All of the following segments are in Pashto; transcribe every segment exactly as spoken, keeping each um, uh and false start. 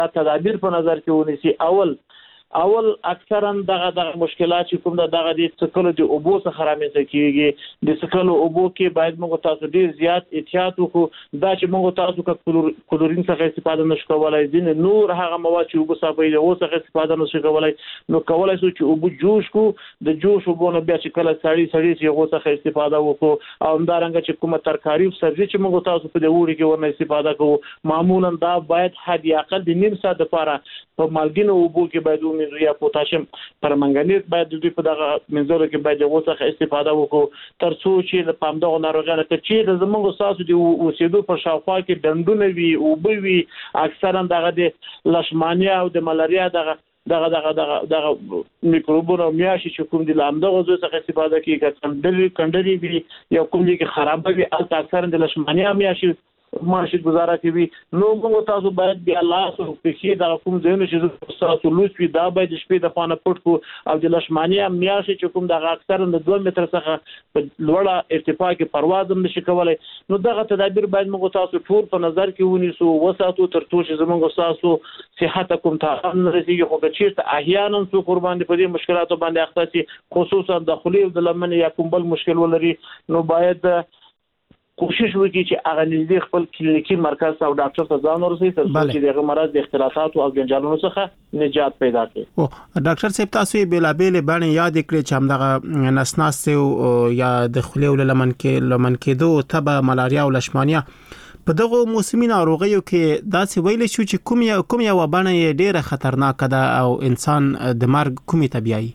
تدابیر په نظر کې ونیسي. اول اول اکثرا دغه دغه مشکلات چې کوم دغه د څکلو د اوبو څخه رامنځته کیږي د څکلو اوبو کې باید موږ تاسو ډیر زیات احتیاط وکړو دا چې موږ تاسو ک کلورین څخه استفاده نشو کولای دي نور هغه مواد چې اوبو صافي د اوبو څخه استفاده نشو کولای نو کولای شو چې اوبو جوش کو د جوش اوبو نه بیا چې کله سړی سړی چې اوبو څخه استفاده وکړو او همدارنګه چې کومه ترکاری او سبزی چې موږ تاسو په دې وړي کې ورنه استفاده کوو معمولا دا باید حد اقل د نیم ساعت لپاره په مالګینو اوبو کې باید یا پوتاشیم پرمنګنیز باید د دې په دغه منځلو کې باید د وڅخه استفاده وکړو تر څو چې د پامدغه ناروغانو ته چې زموږ ساسو د اوسېدو په شاوخوا کې ډنډونه وي او به وي اکثرا دغه د لشمانیا او د ملاریا دغه دغه دغه دغه دغه میکروبونه میاشي چې کوم دي لامدغه زو څخه استفاده کوي کندري کندري وي یا کوم دي کې خراب وي اکثرا د لشمانیا میاشي ماشي گزاره کوي نو موږ تاسو باید بیا الله سو په دا کوم ځای چې تاسو لوس وي دا باید شپې د فانه پټ کو او د لشمانیا میاشي چې کوم د اکثر د دوه متر څخه په لوړه ارتفاع کې پرواز هم نشي کولای نو دغه تدابیر باید موږ تاسو ټول په نظر کې ونیسو وساتو تر څو چې زموږ تاسو صحت کوم ته هم رسیږي خو که چیرته احیانا څو قربان دي په دې مشکلاتو باندې اخته شي خصوصا د خلی او د لمن یا کوم بل مشکل ولري نو باید کوشش وکړي چې هغه نږدې خپل کلینیکي مرکز او ډاکټر ته ځان ورسوي تر څو چې دغه مرض د اختلافات او جنجالونو څخه نجات پیدا کړي. او ډاکټر صاحب تاسو یې بلابل باندې یاد کړئ چې همدغه نسناس یا د خلی ول لمن کې لمن کې دوه تبه ملاریا او لشمانیا په دغه موسمي ناروغیو کې دا څه ویل شو چې کوم یا کوم یو باندې ډیره خطرناک ده او انسان د مرګ کومي طبيعي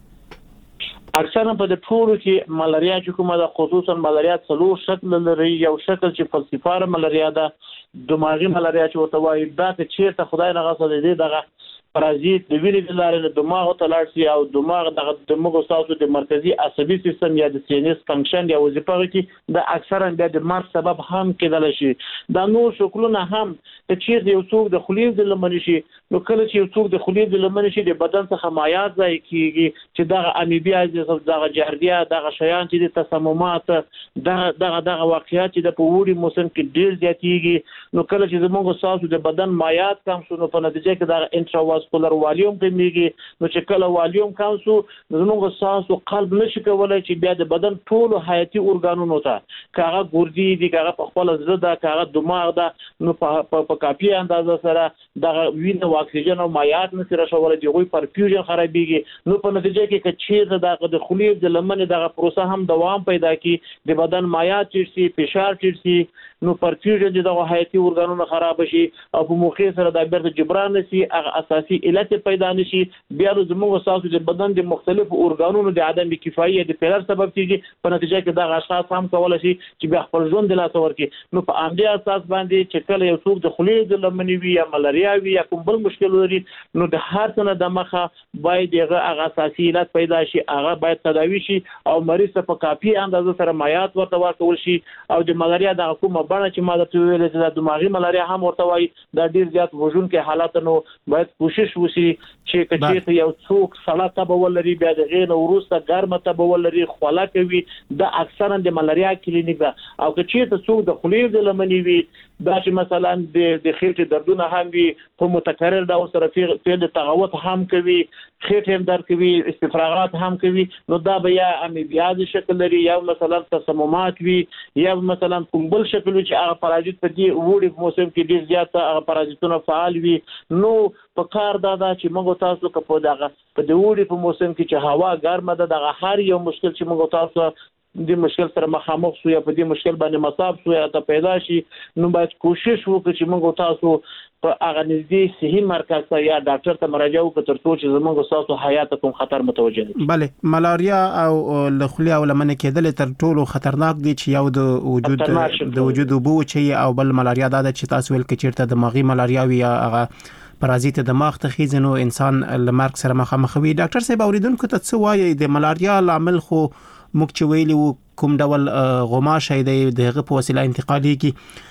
اکثرا په د ټولو کې ملاریا چې کومه د خصوصا ملاریا څلور شکل لري یو شکل چې فلسفاره ملاریا ده دماغي ملاریا چې وته وایي دا چې چیرته خدای نه غوښته دي دغه پرازیت د وینې د لارې د دماغ ته لاړ شي او دماغ د دماغ تاسو د مرکزی عصبي سیستم یا د سینس فنکشن یا وظیفه کې د اکثرا د مرګ سبب هم کېدل شي دا نور شکلونه هم چې چیرته یو څوک د خلیز د لمن شي نو کله چې یو څوک د خلیز د لمن شي د بدن څخه مایعات ځای کیږي چې دغه امیبیا دغه جهردیا دغه شیان چې د تسممات دغه دغه دغه واقعیت چې د پوری موسم کې ډیر زیاتېږي نو کله چې زموږ تاسو د بدن مایعات کم شو نو په نتیجه کې د انټراواس کولر والیوم کمیږي نو چې کله والیوم کم شو زموږ ساسو قلب نشي کولای چې بیا د بدن ټول حیاتي ارګانونو ته کاغه ګردی دي کاغه په خپل زړه دا کاغه دماغ دا نو په کافي اندازه سره د وینې او اکسیجن او مایعات نشي راشولای دی غوي پرفیوژن خرابېږي نو په نتیجه کې کچې د د خلیز د لمنې دغه پروسه هم دوام پیدا کی د بدن مایعات چیرسي فشار چیرسي نو پرفیوژن دغه حیاتي ارګانونو خراب شي او په موخه سره د بیرته جبران نشي هغه اساسي علت پیدا نشي بیا زموږ تاسو د بدن د مختلفو ارګانونو د عدم کفایت د پیلر سبب کیږي په نتیجه کې دا اشخاص هم کولای شي چې بیا خپل ژوند د لاسه ورکړي نو په امدي اساس باندې چې کله یو څوک د خلیز د لمنې وي یا ملاریا وي یا کوم بل مشکل لري نو د هر څه د مخه باید هغه اساسي علت پیدا شي هغه باید تداوي شي او مریض ته په کافي اندازه سره مایعات ورته ورکول شي او د ملاریا د کومه بڼه چې ما درته ویل چې د دماغي ملاریا هم ورته وایي دا ډیر زیات وژون کې حالات نو باید کوشش وشي چې کچې یو څوک سړه تبه ولري بیا د غین وروسته ګرمه تبه ولري خوله کوي د اکثرا د ملاریا کلینیک ده او کچې ته څوک د خلیز د لمنې وي دا چې مثلا د د خېټې دردونه هم وي په متکرر ډول سره فعل تغوط هم کوي خېټه هم درد کوي استفراغات هم کوي نو دا بیا امیبیا د شکل لري یا مثلا تسممات وي یا مثلا کوم بل شکل چې هغه پرازیت په دې وړي موسم کې ډیر زیات هغه پرازیتونه فعال وي نو په کار دا دا چې موږ تاسو په دغه په دې وړي په موسم کې چې هوا ګرمه ده دغه هر یو مشکل چې موږ تاسو د مشکل سره مخامخ شو یا په دې مشکل باندې مصاب شو یا ته پیدا شي نو باید کوشش وکړو چې موږ تاسو په هغه نږدې صحي مرکز ته یا ډاکټر ته مراجعه وکړو تر څو چې زموږ تاسو حیات کوم خطر متوجه نشي. بله ملاریا او لخلی او لمنې کېدل تر ټولو خطرناک دي چې یو د وجود د وجود بو چې او بل ملاریا دا چې تاسو ول کې چیرته دماغي ملاریا وي یا هغه پرازیت دماغ ته خېزنو انسان لمرګ سره مخامخ وي. ډاکټر صاحب اوریدونکو ته څه وایي د ملاریا لامل خو موږ ویلو کوم ډول غوماشه دی دغه په وسیله انتقالي کی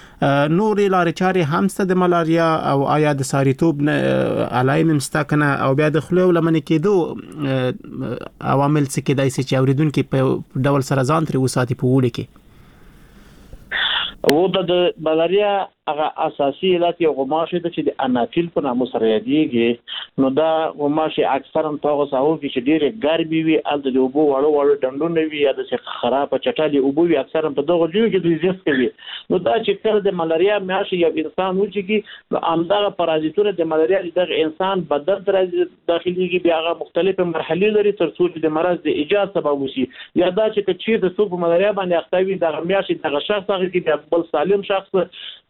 نورې لارې چارې هم ست د ملاریا او آیا د ساریتوب علایم مستکنه او بیا د خلو لمنې کېدو عوامل څه کېدای شي چې اوریدونکو په ډول سره ځان تر وساتي په وړي کې او د ملاریا هغه اساسي علت یو غوماشه ده چې د انافیل په نامه سره یادېږي. نو دا غوماشه اکثرا په هغه ساحو کې چې ډېرې ګرمې وي هلته د اوبو وړو وړو ډنډونه وي یا داسې خرابه چټلې اوبه وي اکثرا په دغو ځایو کې دوی زیست کوي. نو دا چې کله د ملاریا میاشت یو انسان وچېږي نو همدغه پرازیتونه د ملاریا د دغه انسان بدن ته داخليږي بیا هغه مختلفې مرحلې لري تر څو چې د مرض د ایجاد سبب وشي. یا دا چې که چېرته څوک په ملاریا باندې اخته وي دغه میاشت دغه شخص هغه کې بیا بل سالم شخص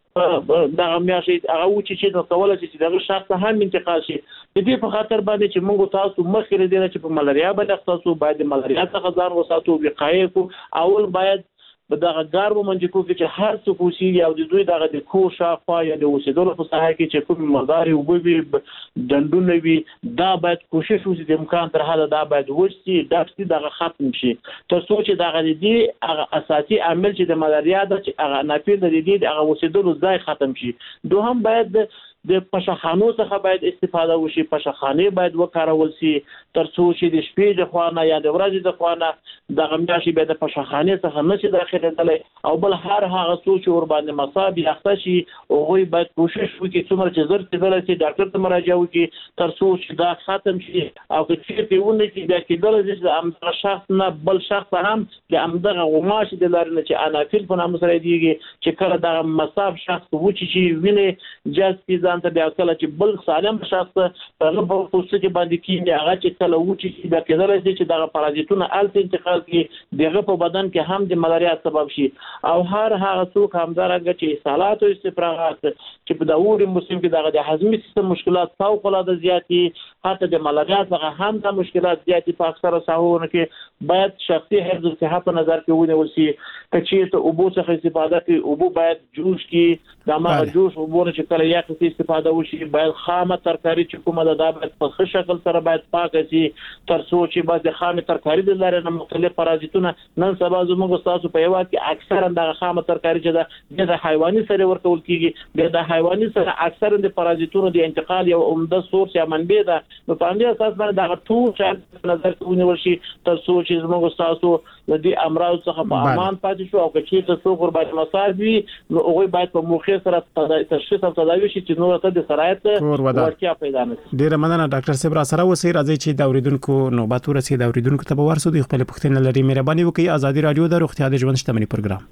دغه میاشت هغه وچې چې نو کولی شي چې دغه شخص ته هم انتقال شي. د دې په خاطر باندې چې موږ تاسو مخکې له دې نه چې په ملاریا باندې اخته شو باید د ملاریا څخه ځان وساتو، وقایې کړو. اول باید په دغه ګرمو منځکو کې چې هر څوک اوسېږي او د دوی دغه د کور شاوخوا یا د اوسېدلو په ساحه کې چې کوم مردارې اوبه وي ډنډونه وي دا باید کوشش وشي د امکان تر حده دا باید وچ شي ډک شي دغه ختم شي تر څو چې دغه د دې هغه اساسي عامل چې د ملاریا ده چې هغه انافیل د دې د هغه اوسېدلو ځای ختم شي. دوهم باید د پشخانو څخه باید استفاده وشي، پشخانې باید وکارول شي تر څو چې د شپې د خوانه یا د ورځې د خوانه دغه میاشتې بیا د پشخانې څخه نشي داخلېدلی. او بل هر هغه څوک چې ورباندې مصاب یا اخته شي هغوی باید کوشش وکړي څومره چې زر کېدلی شي ډاکټر ته مراجعه وکړي تر څو چې دا ختم شي. او که چېرته ونه کړي بیا کېدلی شي چې د همدغه شخص نه بل شخص هم د همدغه غوماشې د لارې نه چې انافیل په نامه سره یادېږي چې کله دغه مصاب شخص وچې شي وینې جذب کړي ته بیا کله چې بل سالم شخص هغه په پوستکي باندې کېږي هغه چې کله وچې شي بیا کېدلی شي چې دغه پرازیتونه هلته انتقال کړي دغه په بدن کې هم د ملاریا سبب شي. او هر هغه څوک همدارنګه چې اسهالات او استفراغات چې په د اوړي موسم کې دغه د هضمي سیستم مشکلات فوق العاده زیات دي حتی د ملاریا څخه هم د مشکلات زیات دي په اکثره ساحوونو کې باید شخصي حفظ الصحه په نظر کې ونیول شي. که چېرته اوبو څخه استفاده کوي اوبو باید جوش کړي د هماغه جوش اوبو نه چې کله یخ استفاده وشي باید خامه ترکاري چې کومه ده دا باید په ښه شکل سره باید پاکه شي تر څو چې باید د خامې ترکاري د لارې نه مختلف پرازیتونه نن سبا زموږ ستاسو په هېواد کې اکثرا دغه خامه ترکاري چې ده بیا د حیواني سرې ورکول کېږي. بیا د حیواني سره اکثرا د پرازیتونو د انتقال یو عمده سورس یا منبع ده. نو په همدې اساس باندې دغه ټول شیان په نظر کې ونیول شي تر څو چې زموږ ستاسو د دې امراض څخه په امان پاتې شو. او که چېرته څوک ورباندې مصاب وي نو هغوی باید په موخې سره تشخیص او تداوي شي چې نور ته د سرایت ورکیا پیدا نه شي. ډیره مننه ډاکټر صاحب را سره اوسئ. راځي چې د اوریدونکو نوبت ورسي د اوریدونکو ته به ورسو د خپل پوښتنې لري. مهرباني وکړئ ازادي رادیو د روغتیا د ژوند شتمنۍ پروګرام.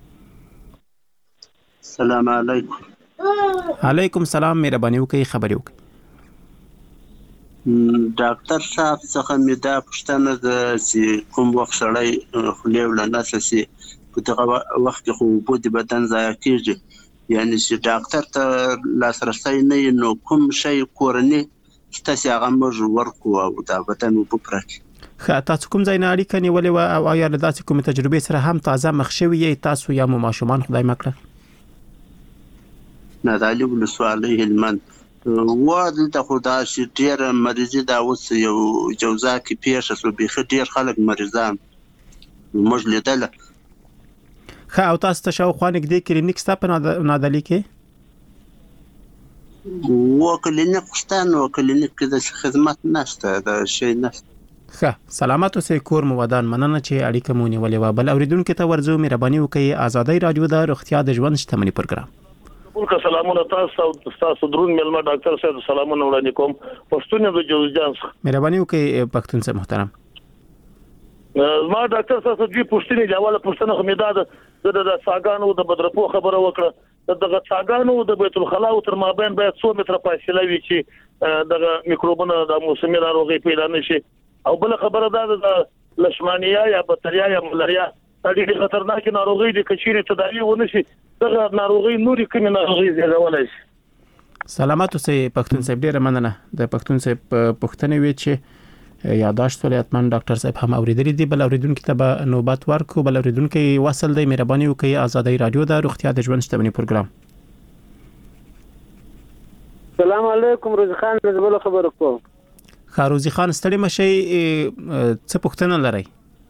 السلام علیکم. علیکم السلام. مهرباني وکړئ خبرې وکړئ. ډاکټر صاحب څخه مې دا پوښتنه ده چې کوم وخت سړی خولې ولنسه شي په دغه وخت کې خو اوبه د بدن ضایع کېږي یعنی چې ډاکټر ته لاسرسی نه وي نو کوم شی کورني شته چې هغه موږ ورکړو او د بدن اوبه پوره کړي. ښه تاسو کوم ځای نه اړیکه نیولې وه او آیا له داسې کومې تجربې سره هم تازه مخ شوي یې تاسو یا مو ماشومان خدای مه کړه؟ نادعلي ولسوالۍ هلمند و دلته خو داسې ډېره مریضي دا اوس یو جوزا کې پیښه شوه بیخي ډېر خلک مریضان موږ لیدله. ښه او تاسو ته شاوخوا نږدې کلینیک شته په نادعلي کې؟ و کلینیک شته نو کلینیک کې داسې خدمت نشته دا شی نشته. ښه سلامت اوسئ کور مو ودان. مننه چې اړیکه مو نیولې وه. بل اورېدونکي ته ورځو. مهرباني وکړئ ازادۍ راډیو د روغتیا د ژوند شتمنۍ پروګرام. ټول سلامونه تاسو او تاسو درون ملما ډاکټر صاحب سلامونه وړاندې کوم. پښتون د جوزجان څخه. مهرباني وکړئ پښتون صاحب محترم. ما ډاکټر صاحب دوی پښتني جواله پښتنه خو مې دا د ساګانو د بدرپو خبره وکړه دغه ساګانو د بیت الخلا تر مابین باید څو متره فاصله وي چې دغه میکروبونه د موسمي ناروغي پیدا نشي. او بل خبره دا د لشمانیا یا بکتریا یا ملاریا د دې خطرناک ناروغي د کچيري تداوی ونه شي دغه ناروغي نوري کومه ناروغي زیږولای شي. سلامات اوسئ پښتون صاحب. ډیره مننه د پښتون صاحب پښتنې وی چې یاداشت ولې اتمن ډاکټر صاحب هم اوریدلې دي. بل اوریدونکو ته به نوبت ورکو. بل اوریدونکو وصل دی. مهرباني وکړئ ازادۍ رادیو د روغتیا د ژوند شتمنۍ پروګرام. السلام علیکم. روزي خان زبل خبر کوم. خاروزي خان ستړي مشي څه پوښتنه لرئ؟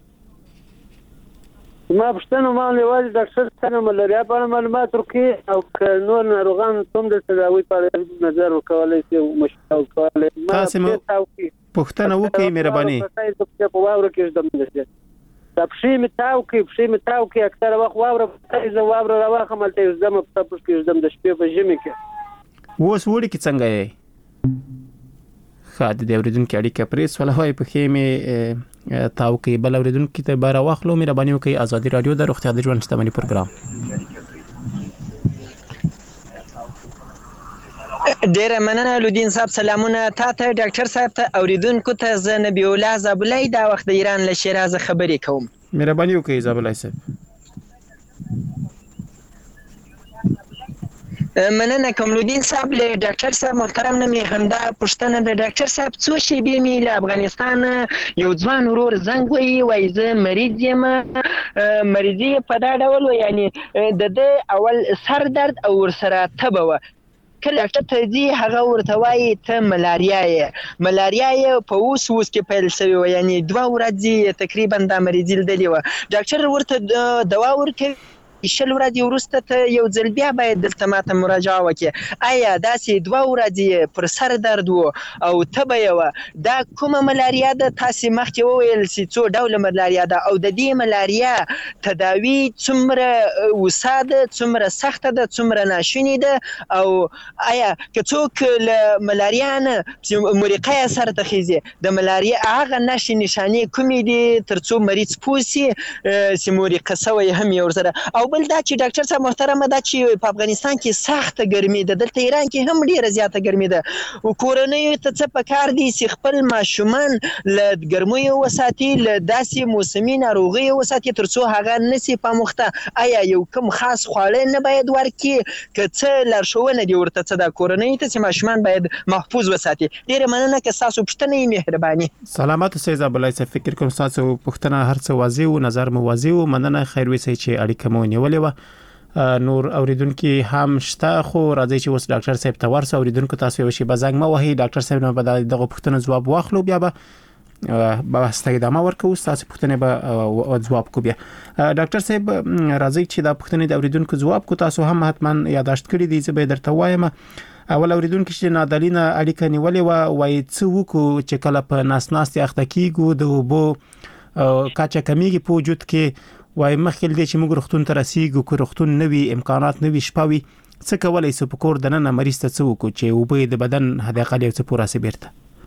ما پښتنه ما لوازم ډاکټر صاحب ملاریا په اړه معلومات ورکړي او نور ناروغان هم د تداوی په نظر ورکولای شي او مشوره ورکولای. تاسو مو پښتنه وکړئ مهرباني. په واوره کې زده دا پښې مې تاو کړي پښې مې تاو کړي اکثره وخت واوره زه واوره راواخلم هلته یې ږدم په تپوس کې ږدم د شپې په ژمي کې. اوس وړي کې څنګه یې؟ ښه د دې اورېدونکي اړیکه پرې سوله وایي پښې مې تاو کړي. بل اورېدونکي ته به راواخلو. مهرباني وکړئ. ازادي راډیو د روغتیا د ژوند شتمني پروګرام. ډیره مننه لودین صاحب. سلامونه تا ته ډاکټر صاحب ته اوریدونکو ته. زه نبی الله زابلای دا وخت د ایران له شیراز خبرې کوم. مهرباني وکړئ زابلای صاحب. مننه کوم لودین صاحب. له ډاکټر صاحب محترم نه مې همدا پوښتنه د ډاکټر صاحب څو شېبې مې له افغانستان یو ځوان ورور زنګ وهي وایي زه مریض یم. مریضي په دا ډول و یعنی د ده اول سر درد او ورسره تبه وه. کله ډاکټر ته ځي هغه ورته وایي ته ملاریا یې. ملاریا یې په اوس اوس کې پیل شوې وه یعنی دوه ورځې تقریبا دا مریضي لیدلې وه. ډاکټر ورته دوا ورکوي شل ورځې وروسته ته یو ځل بیا باید دلته ماته مراجعه وکړې. آیا داسې دوه ورځې پر سر درد و او تبه یې وه دا کومه ملاریا ده؟ تاسې مخکې وویل چې څو ډوله ملاریا ده او د دې ملاریا تداوي څومره وسا ده، څومره سخته ده، څومره ناشونې ده؟ او آیا که څوک له ملاریا نه مرقه یې سر ته خیزي د ملاریا هغه نښې نښانې کومې دي تر څو مریض پوه شي چې مرقه شوی هم یې ورسره؟ او بل دا چې ډاکټر صاحب محترمه دا چې په افغانستان کې سخته ګرمي ده، دلته ایران کې هم ډیره زیاته ګرمي ده. کورنیو ته څه پکار دي چې خپل ماشومان له ګرمیو وساتي، له داسې موسمي ناروغیو وساتي تر څو هغه نشي پاموخته؟ آیا یو کوم خاص خواړه نه باید ورکړي که څه لارښوونه دي ورته څه ده کورنیو ته چې ماشومان باید محفوظ وساتي؟ ډیره مننه که ستاسو پوښتنه یې مهرباني. سلامات اوسئ زابلای صاحب. فکر کوم ستاسو پوښتنه هر څه واضح و، نظر مو واضح و. مننه. خیر وسئ چې اړیکه مو نیولې وه. نور اوریدونکو هم شته خو راځي چې اوس ډاکټر صاحب ته ورسو. اوریدونکو تاسو یو شی بزنګ ما وهي ډاکټر صاحب نه به دغه پوښتنه ځواب واخلو بیا به به ستایدامه ورکو. تاسو پوښتنه به ځواب کو بیا. ډاکټر صاحب راځي چې دا پوښتنه د اوریدونکو ځواب کو. تاسو هم حتما یاداشت کړی دی زه به درته وایم. اول اوریدونکو چې نادالینه اړیکه نیولې و وایي څه وکړو چې کله په ناس ناستي اخته کیږو د اوبو کاچه کمیږي په وجود کې وای مخکې دې چې موږ روغتون ته رسیږو کو روغتون نوي امکانات نوي شپوي څه کولای سو په کور دننه مریض ته څه وکړو چې اوبه د بدن هدا قلی څه پورا سي بیرته؟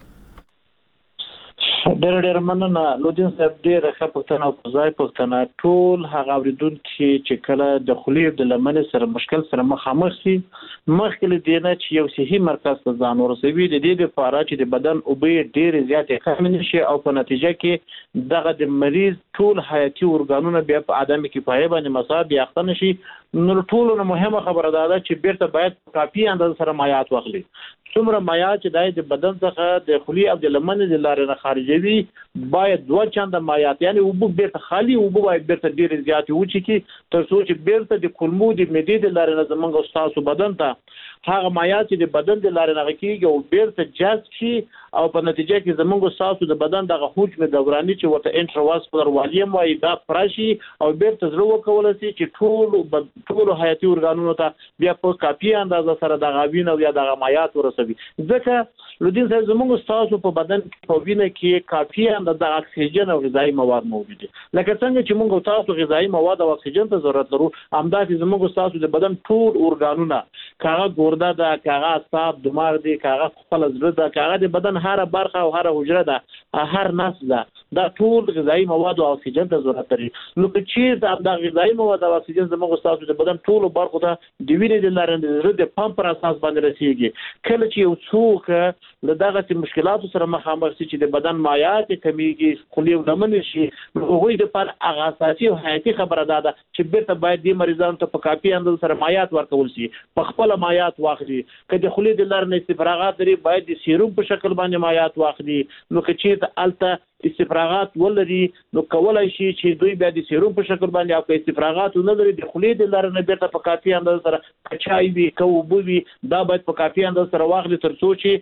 ډېر ډېر مننه لودین صاحب. ډېر ښه پوښتنه او ځای پوښتنه. ټول هغه اوریدونکي چې کله د خولې د لمنې سره مشکل سره مخامخ شي مخکې له دې نه چې یو صحي مرکز ته ځان ورسوي د دې لپاره چې د بدن اوبه ډېرې زیاتې کمې نشي او په نتیجه کې دغه د مریض ټول حیاتي ارګانونه بیا په عدم کفایه باندې مصاب یاخته نشي. نو ټول نو مهمه خبره ده چې بیرته باید کافي اندازه سره مایعات واخلي. څومره مایعات چې د بدن څخه د خولې او د لمنې د لارې نه خارجوي باید دوه چنده مایعات یعنی اوبه بیرته خالي اوبه باید بیرته ډېرې زیاتې وچې کړي تر څو چې بیرته د کولمو د معدې د لارې نه زموږ ستاسو بدن ته هغه مایعات چې د بدن د لارې نه کېږي او بیرته جذب شي او په نتیجه کې زموږ ستاسو د بدن دغه حجم دوراني چې ورته انټرواسکولر والیم وایي دا پراشي او بیرته زړه وکول شي چې ټول ټول حیاتي ارګانونو ته بیا په کافي اندازه سره دغه وینه او یا دغه مایعات ورسوي. ځکه لودین صاحب زموږ ستاسو په بدن کې په وینه کې کافي اندازه د اکسیجن او غذایي مواد موجود دي. لکه څنګه چې موږ تاسو غذایي مواد او اکسیجن ته ضرورت لرو همداسې زموږ ستاسو د بدن ټول ارګانونه کاغه ګورده ده، کاغه اعصاب، دماغ دي، کاغه خپل زړه ده، کاغه د بدن هر برخه او هر حجره ده، هر نس ده، دا ټول غذایي مواد او اکسیجن ته ضرورت لري. نو که چیرته دا غذایي مواد او اکسیجن زموږ ستاسو د بدن ټول برخو ته د وینې د لارې د زړه د پمپ پر اساس باندې رسیږي. کله چې یو څوک له دغه مشکلاتو سره مخامخ شي چې د بدن مایعات کمیږي خولې ولمنې شي نو هغوی دپاره هغه اساسي او حیاتي خبره دا ده چې بیرته باید دې مریضانو ته په کافي اندازه سره مایعات ورکول شي. په خپله مایعات واخلي. که د خولې د لارې نه استفراغات لري باید د سیروم په شکل باندې مایعات واخلي. نو که چېرته هلته استفراغات ولري نو کولای شي چې دوی بیا د سیروم په شکل باندې او که استفراغات نه لري د خولې د لارې نه بیرته په کافي اندازه سره که چای وي که اوبه وي دا باید په کافي اندازه سره واخلي تر څو چې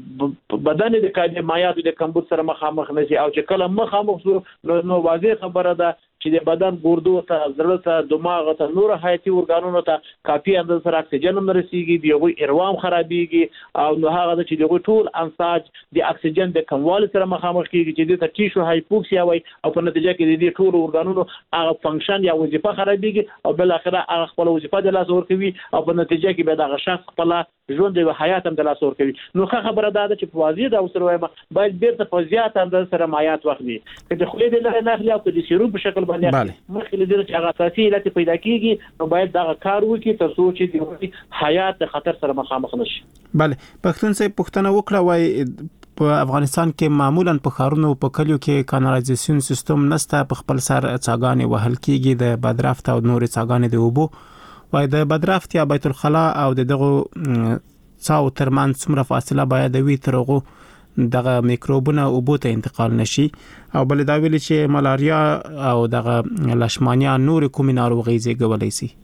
بدن د مایعاتو د کمبود سره مخامخ نه شي. او چې کله مخامخ شو نو واضح خبره ده چې د بدن ګردو ته زړه ته دماغ ته نور حیاتي ارګانونو ته کافي اندازه سره اکسیجن هم رسیږي دغه اروام خرابېږي او نو هغه چې دغه ټول انساج د اکسیجن د کموالي سره مخامخ کیږي چې د ټیشو هایپوکسیا وای او په نتیجه کې د ټول ارګانونو هغه فنکشن یا وظیفه خرابېږي او بل اخره هغه خپل وظیفه د لاس ورکوي او په نتیجه کې به دغه شخص خپل ژوند او حیات هم د لاس ورکوي. نو خبره دا ده چې په واضح ډول سره وایم باید بیرته په زیات اندازه سره مایات واخلي چې د خولې د لارې ناخلي او د سیروپ په شکل باندې مخکې لري چې هغه اساسي علت پیدا کیږي نو باید دغه کار وکړي تر څو چې د حیات د خطر سره مخامخ نشي. بله پښتون سي پښتنه وکړه وای په افغانستان کې معمولا په خارونو په کلیو کې کانالایزیشن سیستم نشته په خپل سر څاګانې وهل کیږي د بدرافت او نور څاګانې د اوبو وای د بدرافت یا بیت الخلا او دغه څاو ترمن څومره فاصله باید وي ترغه دغه میکروبونه اوبو ته انتقال نشي او بل دا ویل چې ملاریا او دغه لشمانیا نور کومې ناروغي زیږولای شي.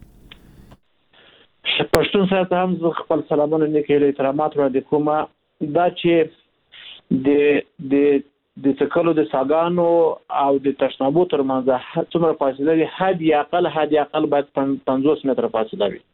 پښتون سره هم خپل سلامونه لیکل احترامات را د کومه دا چې د د د تکلو د ساګانو او د تشنابو ترمنځ څومره فاصله وي حد یا اقل حد یا اقل باید پنځوس متره فاصله وي.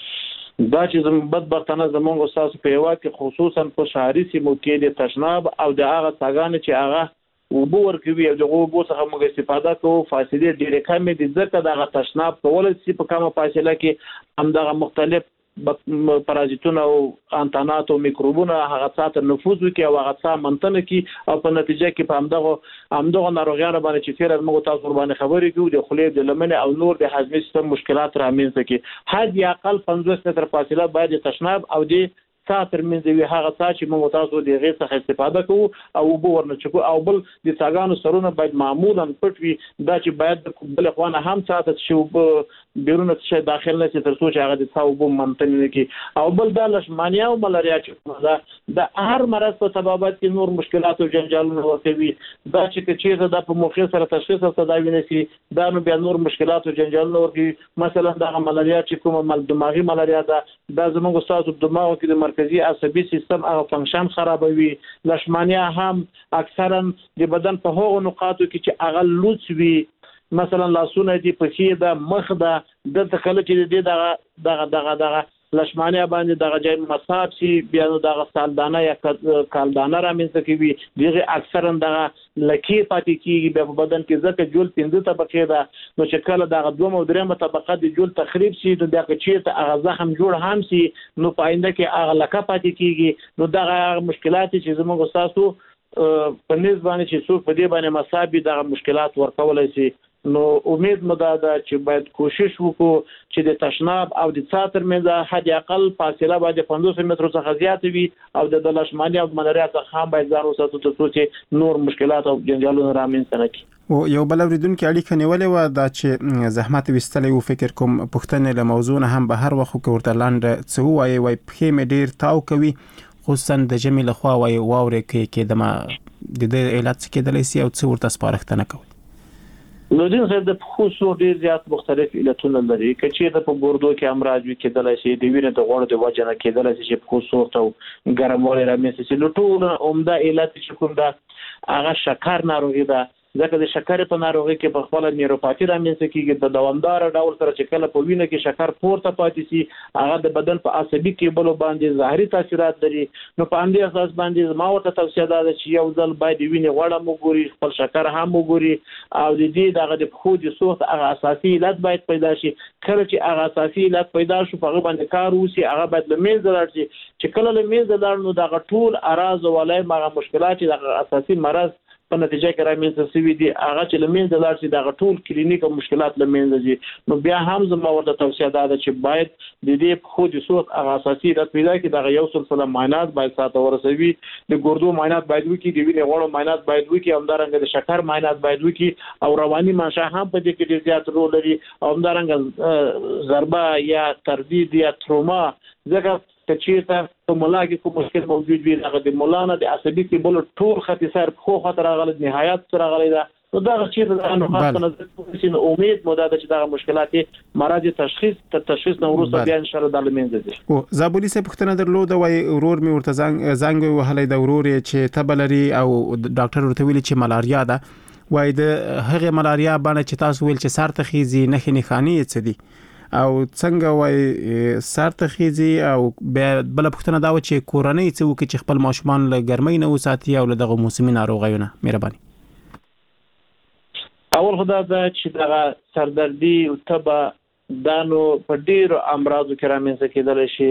دا چې زموږ بدبختانه زموږ استاد په یو کې خصوصا په شهري سیمو کې د تشناب او د هغه ساګانو چې هغه اوبو ورکوي او د اوبو څخه موږ استفاده کوو فاصله ډېره کمې دي ځکه دغه تشناب کول چې په کومه فاصله کې همدغه مختلف پرازیتونه او انتانات او میکروبونه هغه سات نفوذ وکي او هغه څه منتنه کی او په نتیجه کې په همدغه همدغه ناروغیانو باندې چې تیر موږ تاسو باندې خبرې کوو د خولې د لمنه او نور د هضمي سیستم مشکلات رامنځته کی حد یا اقل پنځوس متر فاصله باید تشناب او د سات ترمنځ وي هغه څه چې موږ تاسو د غیر څخه استفاده کوو او وبو ورنچکو او بل د څاګانو سرونه باید معمولا پټ وي دا چې باید بل خوانه هم ساته چې بیرونه څخه داخل نه تر څو چې هغه د ثوب منتن کی او بل د لشمانیا او ملاریا چې دا هر مرض په سببات کې نور مشکلات او جنجالونه ورته دا چې چې دا په مخه سره تشخیص او تداوی نشي دا نو بیا نور مشکلات او جنجالونه ورته مثلا د ملاریا چې کومه مل دماغي ملاریا ده دا زموږ استاد دماغ کې د مرکزی عصبي سیستم هغه فنکشن خرابوي. لشمانیا هم اکثرا د بدن په هغو نقاطو کې چې هغه لوڅ وي مثلا لاسونه دي پخې ده مخ ده د تخلل چې د دغه دغه دغه دغه لشمانیا باندې دغه ځای مصاب سي بیا دغه سالدانه یا کالدانه رامنځته کوي دغه اکثرا دغه لکې پاتې کیږي په بدن کې ځکه جول پنځه طبقه ده نو چې کله دغه دوه او درېمه طبقه د جول تخریب شي نو دغه چیرته هغه زخم جوړ هم سي نو پاینده کې هغه لکه پاتې کیږي نو دغه مشکلات چې زموږ استادو په نسبت چې څوک په دې باندې مصابي دغه مشکلات ورکولای شي. نو امید مو دا ده چې باید کوشش وکړو چې د تشناب او د څا ترمنځ حد اقل فاصله باید پنځوس مترو څخه زیات وي او د لشمانیا او ملاریا څخه هم باید ځان وساتو ترڅو چې نور مشکلات او جنجالونه رامنځته نه کړي. او یو بل اوریدونکو اړیکه نیولې و دا چې زحمت وستلې و فکر کوم پښتنه له موضوع نه هم به هر وخت کې ورته لاندې څه وایي وای په مې ډیر تاو کوي خصوصا د جمی له خوا وای واورې کې کې د ما د دې علت کېدلې سي او څه ورته سپارښتنه کوي. نو دین سره د خصوص ډیر زیات مختلف علتونه لري چې د په ګردو کې امراض وي کېدلای شي د وینې د غوړو د وجه نه کېدلای شي چې خصوص او ګرموالی رامنځته شي. نو ټول عمده علت چې کوم دا هغه شکر ناروغي ده ځکه د شکر په ناروغي کې په خپل نیوروپاتی رامنځته کیږي د دوامدار ډول سره چې کله په وینه کې شکر پورته پاتې شي هغه د بدن په عصبي کېبلو باندې ظاهري تاثیرات لري. نو په همدې اساس باندې ما ورته توصیه ده چې یو ځل باید وینې غوړه وګوري خپل شکر هم وګوري او د دې دغه د خو د سوخت هغه اساسي علت باید پیدا شي. کله چې هغه اساسي علت پیدا شو په هغه باندې کار وسی هغه باید لمنځه لاړ شي چې کله لمنځه لاړ نو دغه ټول اراز ولای مغه مشکلات د اساسي مرض په نتیجه کې رامنځته شوي دي هغه چې لمنځه لاړ شي دغه ټول کلینیک او مشکلات لمنځه ځي. نو بیا هم زما ورته توصیه ده چې باید د دې خو د صوت هغه اساسي علت پیدا کړي دغه یو سلسله معاینات باید ساته ورسوي د ګردو معاینات باید وکړي د وینې غوړو معاینات باید وکړي همدارنګه د شکر معاینات باید وکړي او رواني منشأ هم په دې کې ډېر زیات رول لري او همدارنګه ضربه یا تردید یا تروما ځکه چې چیرته په مولا کې کوم مشکل موجود وي هغه د مولانا د عصبي کې بل ټول خطي سر خو خطر غلط نهایت سره غلي ده نو دا چې نو خاصه نظر امید مو ده چې دا مشکلات مرض تشخیص تر تشخیص نو وروسته بیا ان شاء الله د لمنځه ځي. او زابولي سه پښتنه درلود وای ورور می ورته زنګ زنګ وهلې د ورور چې تبلري او ډاکټر ورته ویل چې ملاریا ده وای د هغه ملاریا باندې چې تاسو ویل چې سر ته خيزي نه خني خاني څه دي او څنګه وای سر ته خيزي او بل پښتنه دا و چې کورنۍ څه وکړي چې خپل ماشومان له ګرمۍ نه وساتي او له دغه موسمي ناروغیونه مهرباني. اول خدای دا چې دغه سردردي او تبه دانو په ډیرو امراضو کې رامنځته کېدل شي.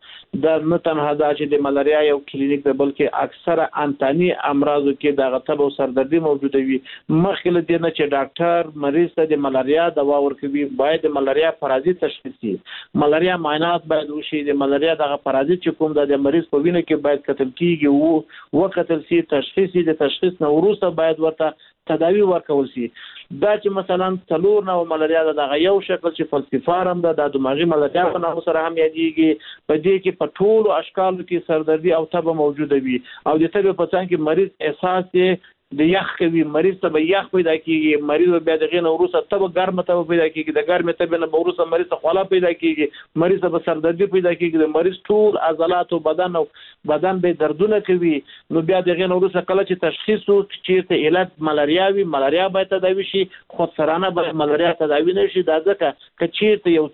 دا نه تنها دا چې د ملاریا یو کلینیک دی بلکې اکثره انتاني امراضو کې دغه تبه او سردردي موجوده وي. مخکې له دې نه چې ډاکټر مریض ته د ملاریا دوا ورکوي باید د ملاریا پرازیت تشخیص شي. ملاریا معاینات باید وشي. د ملاریا دغه پرازیت چې کوم د مریض په وینه کې باید کتل کیږي او وکتل شي تشخیص د تشخیص نه وروسته باید ورته تداوی ورکول شي. دا چې مثلا څلور نو ملاریا دغه یو شکل چې فلسفارم ده د دماغي ملاریا په نامه سره هم یادېږي. په دې کې په ټولو اشکالو کې سردردي او تبه موجوده وي او د تبه په څنګ کې مریض احساس یې د یخ کوي. مریض ته به یخ پیدا کیږي. مریض بیا دغه نو وروسته تبه ګرمه تبه پیدا کیږي. د ګرمه تبه نه وروسته مریض ته خوله پیدا کیږي. مریض ته سردردي پیدا کیږي. د مریض ټول عضلات او بدن او بدن به دردونه کوي. نو بیا دغه نو وروسته کله چې تشخیص چې ته علت ملاریا وي ملاریا باید تداوی شي. خود سرانه به ملاریا تداوی نشي. دا ځکه چې چیرته یو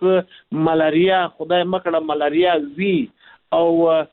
څوک ملاریا خدای مکړه ملاریا وي او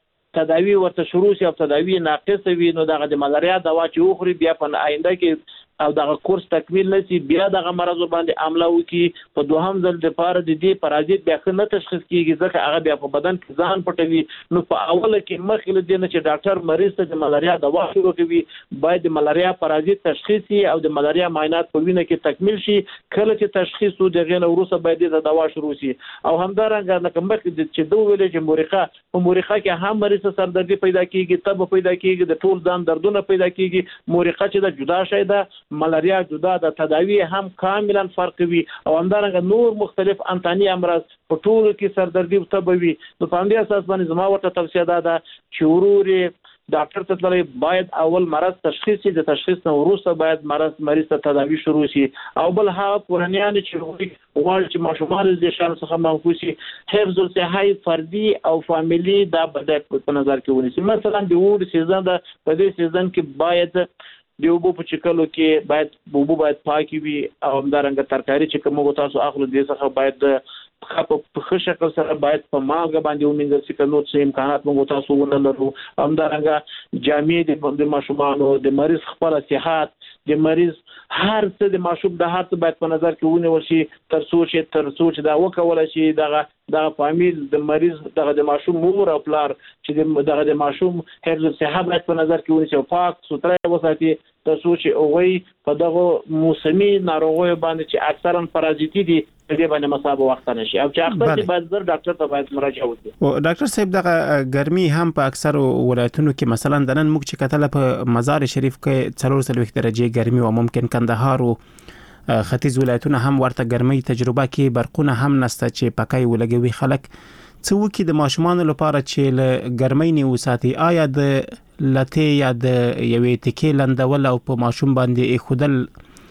تداوی ورته شروع شي او تداوی ناقص وي نو دغه د ملاریا دوا چې وخوري بیا په آینده کې او دغه کورس تکمیل نشي بیا دغه مرض باندې عمله وکي. په دوهم ځل د پاره د دې پرازیت بیا نه تشخیص کیږي ځکه هغه بیا په بدن کې ځان پټوي. نو په اوله کې مخکې له دې نه چې ډاکټر مریض ته د ملاریا دوا شروع کوي باید د ملاریا پرازیت تشخیص شي او د ملاریا معاینات په وینه کې تکمیل شي. کله چې تشخیص و دغه نه وروسته باید د دوا شروع شي. او همدارنګه لکه مخکې چې دوه ویلې چې مورخه په مورخه کې هم مریض سردردي پیدا کیږي تبه پیدا کیږي د ټول ځان دردونه پیدا کیږي. مورخه چې د جدا شي ده ملاریا جدا د تداوی هم کاملا فرق وي او همدارنګه نور مختلف انتاني امراض په ټولو کې سردردي او تبه وي. نو په همدې اساس باندې زما ورته توصیه ده چې وروري ډاکټر ته تللی باید اول مرض تشخیص شي. د تشخیص نه وروسته باید مرض مریض ته تداوی شروع شي. او بل هغه کورنیان چې غواړي چې ماشومان د شان څخه محفوظ شي حفظ الصحه فردي او فامیلی دا باید په نظر کې ونیسي. مثلا د وډ سیزن د په دې سیزن کې باید د اوبو په چکلو کې باید اوبو باید پاکي وي او همدارنګه ترکاری چې کوم تاسو اخلو دې څخه باید په ښه شکل سره باید په مالګه باندې ومینځل شي. که نور څه امکانات موږ تاسو ونه لرو. همدارنګه جامې د ماشومانو د مریض خپل صحت د مریض هر څه د ماشوم د هر څه باید په نظر کې ونیول شي تر څو چې تر څو چې دا وکول شي دغه دغه فامیل د مریض دغه د ماشوم مور او پلار چې دغه د ماشوم حفظ الصحه باید په نظر کې ونیسي او پاک سوتره وساتي تر څو چې اووی په دغه موسمي ناروغیو باندې چې اکثرا پرازیتي دي په دې باندې مصاب وخت نشي او چې اخته چې باید زر ډاکټر ته باید مراجعه وکړي. او ډاکټر صاحب دغه ګرمي هم په اکثر ولایتونو کې مثلا د نن موږ چې کتل په مزار شریف کې څلور سلوي درجه ګرمي او ممکن کندهار او ختیځ ولایتونه هم ورته ګرمي تجربه کې برقونه هم نسته چې پکای ولګوي خلک څو کې د ماشومان لپاره چې له ګرمۍ نه وساتي. آیا د لته یا د یوې تکې لندول او په ماشوم باندې خودل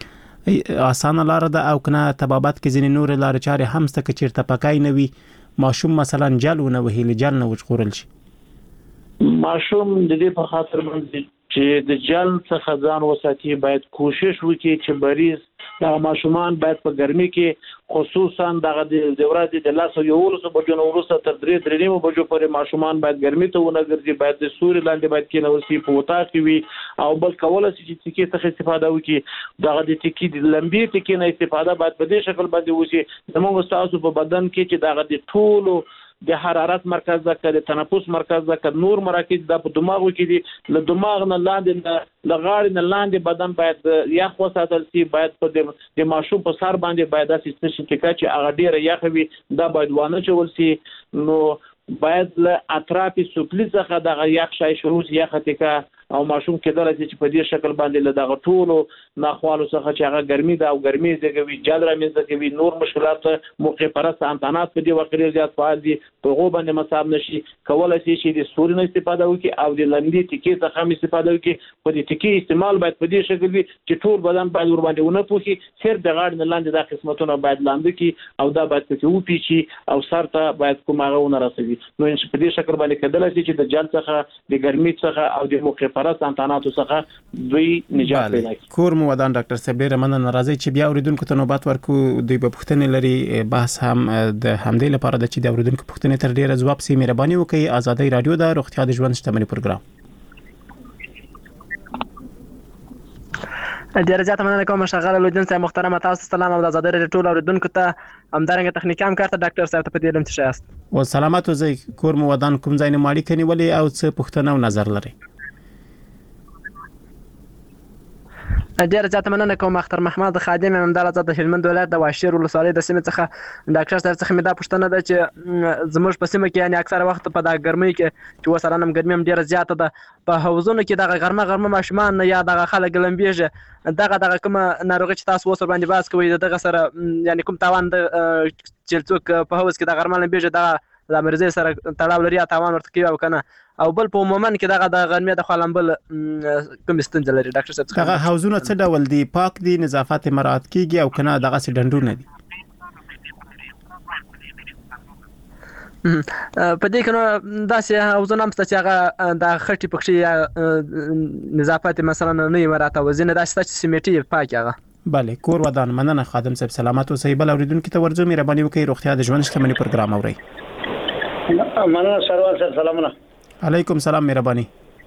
اسانه لار ده او کنه تبابت کې ځینې نور لار چارې هم ست کې چیرته پکای نه وي ماشوم مثلا جلونه وهیل جل نه وچخورل شي. ماشوم د دې په خاطر باندې چې د جل څخه ځان وساتي باید کوشش وکړي چې مریض دا ماشومان باید په ګرمي کې خصوصا دغه د ورځې د لاس یو ولسو بجو نو وروسته تر درې درې نیمو بجو پورې ماشومان باید ګرمي ته ونه ګرځي. باید د سوري لاندې باید کې نو سی په وتا کې وي او بل کول چې تکي څخه استفاده وکړي دغه د تکي د لمبي تکي نه استفاده باید په دې شکل باندې وشي زموږ تاسو په بدن کې چې دغه د ټولو د حرارت مرکز ده که د تنفس مرکز ده که نور مراکز ده په دماغو کې دي له دماغ نه لاندې له غاړې نه لاندې بدن باید یخ وساتل شي. باید په د ماشوم په سر باندې باید داسې څه شي چې هغه ډیره یخ وي دا باید وانه چول شي. نو باید له اطراف سفلي څخه دغه یخ شای شروع شي یخ تکه او ماشوم کېدل چې په دې شکل باندې له دغه ټولو ناخوالو څخه چې هغه ګرمي ده او ګرمي زیږوي جل رامنځته کوي نور مشکلات موقع پرست انتانات په دې وخت کې زیات فعال دي په هغو باندې مصاب نشي کولای شي چې د سوري نه استفاده وکړي او د لمدې تکې څخه هم استفاده وکړي. په دې تکې استعمال باید په دې شکل وي چې ټول بدن باید ور باندې ونه پوښي صرف د غاړې نه لاندې دا قسمتونه باید لاندې کړي او دا باید پکې وپیچي او سر ته باید کوم هغه ونه رسوي. نو په دې شکل باندې کېدلی شي چې د جل څخه د ګرمي څخه او د موقع سرپرست امتحاناتو څخه دوی نجات پیدا کړي. کور مو ودان ډاکټر صاحب ډیر مننه. ناراضي چې بیا اوریدونکو ته نوبت ورکو دوی په پوښتنې لري بحث هم د همدې لپاره د چې د اوریدونکو پوښتنې تر ډیره ځواب سي. مهرباني وکړئ ازادي رادیو د روغتیا د ژوند شتمنۍ پروګرام. ډیره زیاته مننه کوم شغاله لودین صاحب محترم. تاسو سلام او د ازادي رادیو ټول اوریدونکو ته همدارنګه تخنیکی همکار ته ډاکټر صاحب ته په دې لم چې شایست او سلامات اوسئ. کور مو ودان کوم ځای نه ماړی کني ولې او څه پوښتنه او نظر لري؟ ډیره زیاته مننه کوم اختر محمد خادم همدار آزاد د هلمند ولایت د واشیر ولسوالۍ د سیمې څخه ډاکټر صاحب څخه مې دا پوښتنه ده چې زموږ په سیمه کې یعنی اکثره وخت په دا ګرمۍ کې چې وسره نم ګرمي هم ډیره زیاته ده په حوزونو کې دغه غرمه غرمه ماشومان یا دغه خلک لمبيږي دغه دغه کوم ناروغي چې تاسو وسر باندې باز کوي دغه سره یعنی کوم تاوان د چې څوک په حوز کې د غرمه لمبيږي دغه د مرزي سره تړاو لري تاوان ورته کوي او کنه او بل په عموما کې دغه د غرمې د خلنبل کوم ستونزه لري ډاکټر صاحب؟ دغه حوزونه څه ډول دي؟ پاک دي، نظافت مراعات کیږي او کنه دغه سي ډنډونه دي؟ په دې کې نو داسې حوزونه هم چې هغه د خټې پکښې یا نظافت مثلا نه مراعات او ځینې داسې چې سیمټي پاک هغه. بله کور ودان مننه خادم صاحب سلامات اوسئ. بل اوریدونکو ته ورځو مهرباني وکړئ روغتیا د ژوند شتمنۍ پروګرام اورئ. مننه سروال صاحب سلامونه. علیکم سلام مهرباني.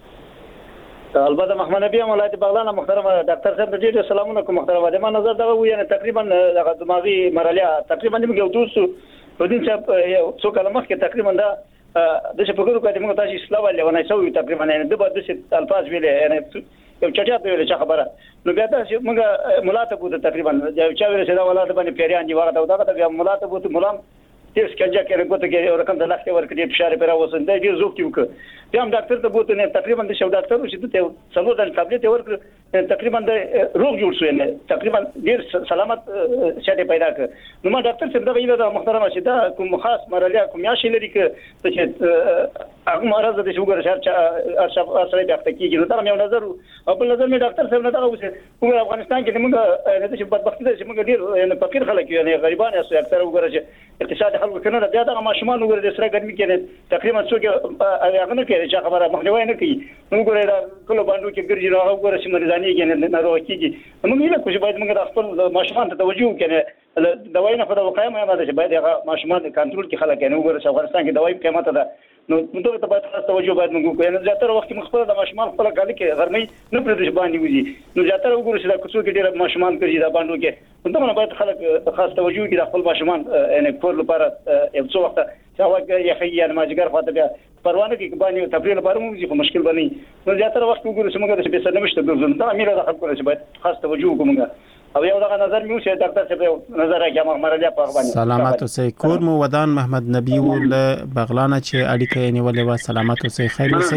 البته محمد نبی ولایت بغلان محترم ډاکټر صاحب ډېر سلامونه کوم محترم د ما نظر دا و یعنی تقریبا د دماغي مرحله تقریبا موږ یو دوستو ودین صاحب یو څو کلمه کې تقریبا دا د څه فکر وکړم موږ تاسو اسلام ولې ونه سوي تقریبا نه د بده څه الفاظ ویلې یعنی یو چټیا په ویلې خبره نو بیا دا چې موږ ملاته بوته تقریبا یو چا ویل چې دا ولادت باندې پیریان دی وغه دا دا بیا ملاته بوته ملام تیس کنجا کې رګوت کې رقم د لاخته ورکړي فشار پر اوسن دا ډیر زوب کیو ک بیا هم ډاکټر ته بوته نه تقریبا د شو ډاکټر چې ته څلور د ټابلیټ ورکړ تقریبا د روغ جوړ شو نه تقریبا ډیر سلامت شته پیدا ک نو ما ډاکټر څخه دا ویل دا محترم چې دا کوم خاص مرحله کوم یا شي لري ک چې هغه مرز د شوګر شر ارشف اثر د تحقیق نو دا مې نظر او په نظر مې ډاکټر صاحب نه دا اوسه په افغانستان کې موږ د څه بدبختی ده چې موږ ډیر یعنی فقیر خلک یو نه غریبان یو اکثر وګورئ چې اقتصاد خلکو کنه بیا دا ماشومان وګورئ د سره ګرمي کې تقریبا څوک هغه نه کوي چې خبره مخنیوي نه کوي نو وګورئ دا کله باندې کې ګرځي راغو وګورئ چې مریضانی کې نه راو کیږي موږ یې کوم باید موږ د خپل ماشومان ته توجه وکړو دوايي نه خو دا وقایه مهمه ده چې باید هغه ماشومان کنټرول کې خلک نه وګورئ چې افغانستان کې دوايي قیمت ده نو موږ ته باید خاص توجه باید موږ کوو نه زیاتره وخت موږ خپل د ماشومان خپل کال کې غرمې نه پرې باندې وځي نو زیاتره وګورئ چې دا کوڅو کې ډېر ماشومان کوي دا باندې کې نو باید خلک خاص توجه وکړي خپل ماشومان یعنی کور لپاره یو څو وخت چې هغه یې یعنی ماجګر خاطر بیا پروانه کې باندې تفریح لپاره موږ خو مشکل بنئ نو زیاتره وخت وګورئ چې موږ د به سره نشته ګرځو دا امیر د خلکو چې باید خاص توجه وکړو او یو دغه نظر میو چې ډاکټر صاحب نظر راکړه مرحله په باندې سلامات اوسئ. کور مو ودان محمد نبی ول بغلانه چې اړیکه نیولې و سلامات اوسئ خیر اوسئ.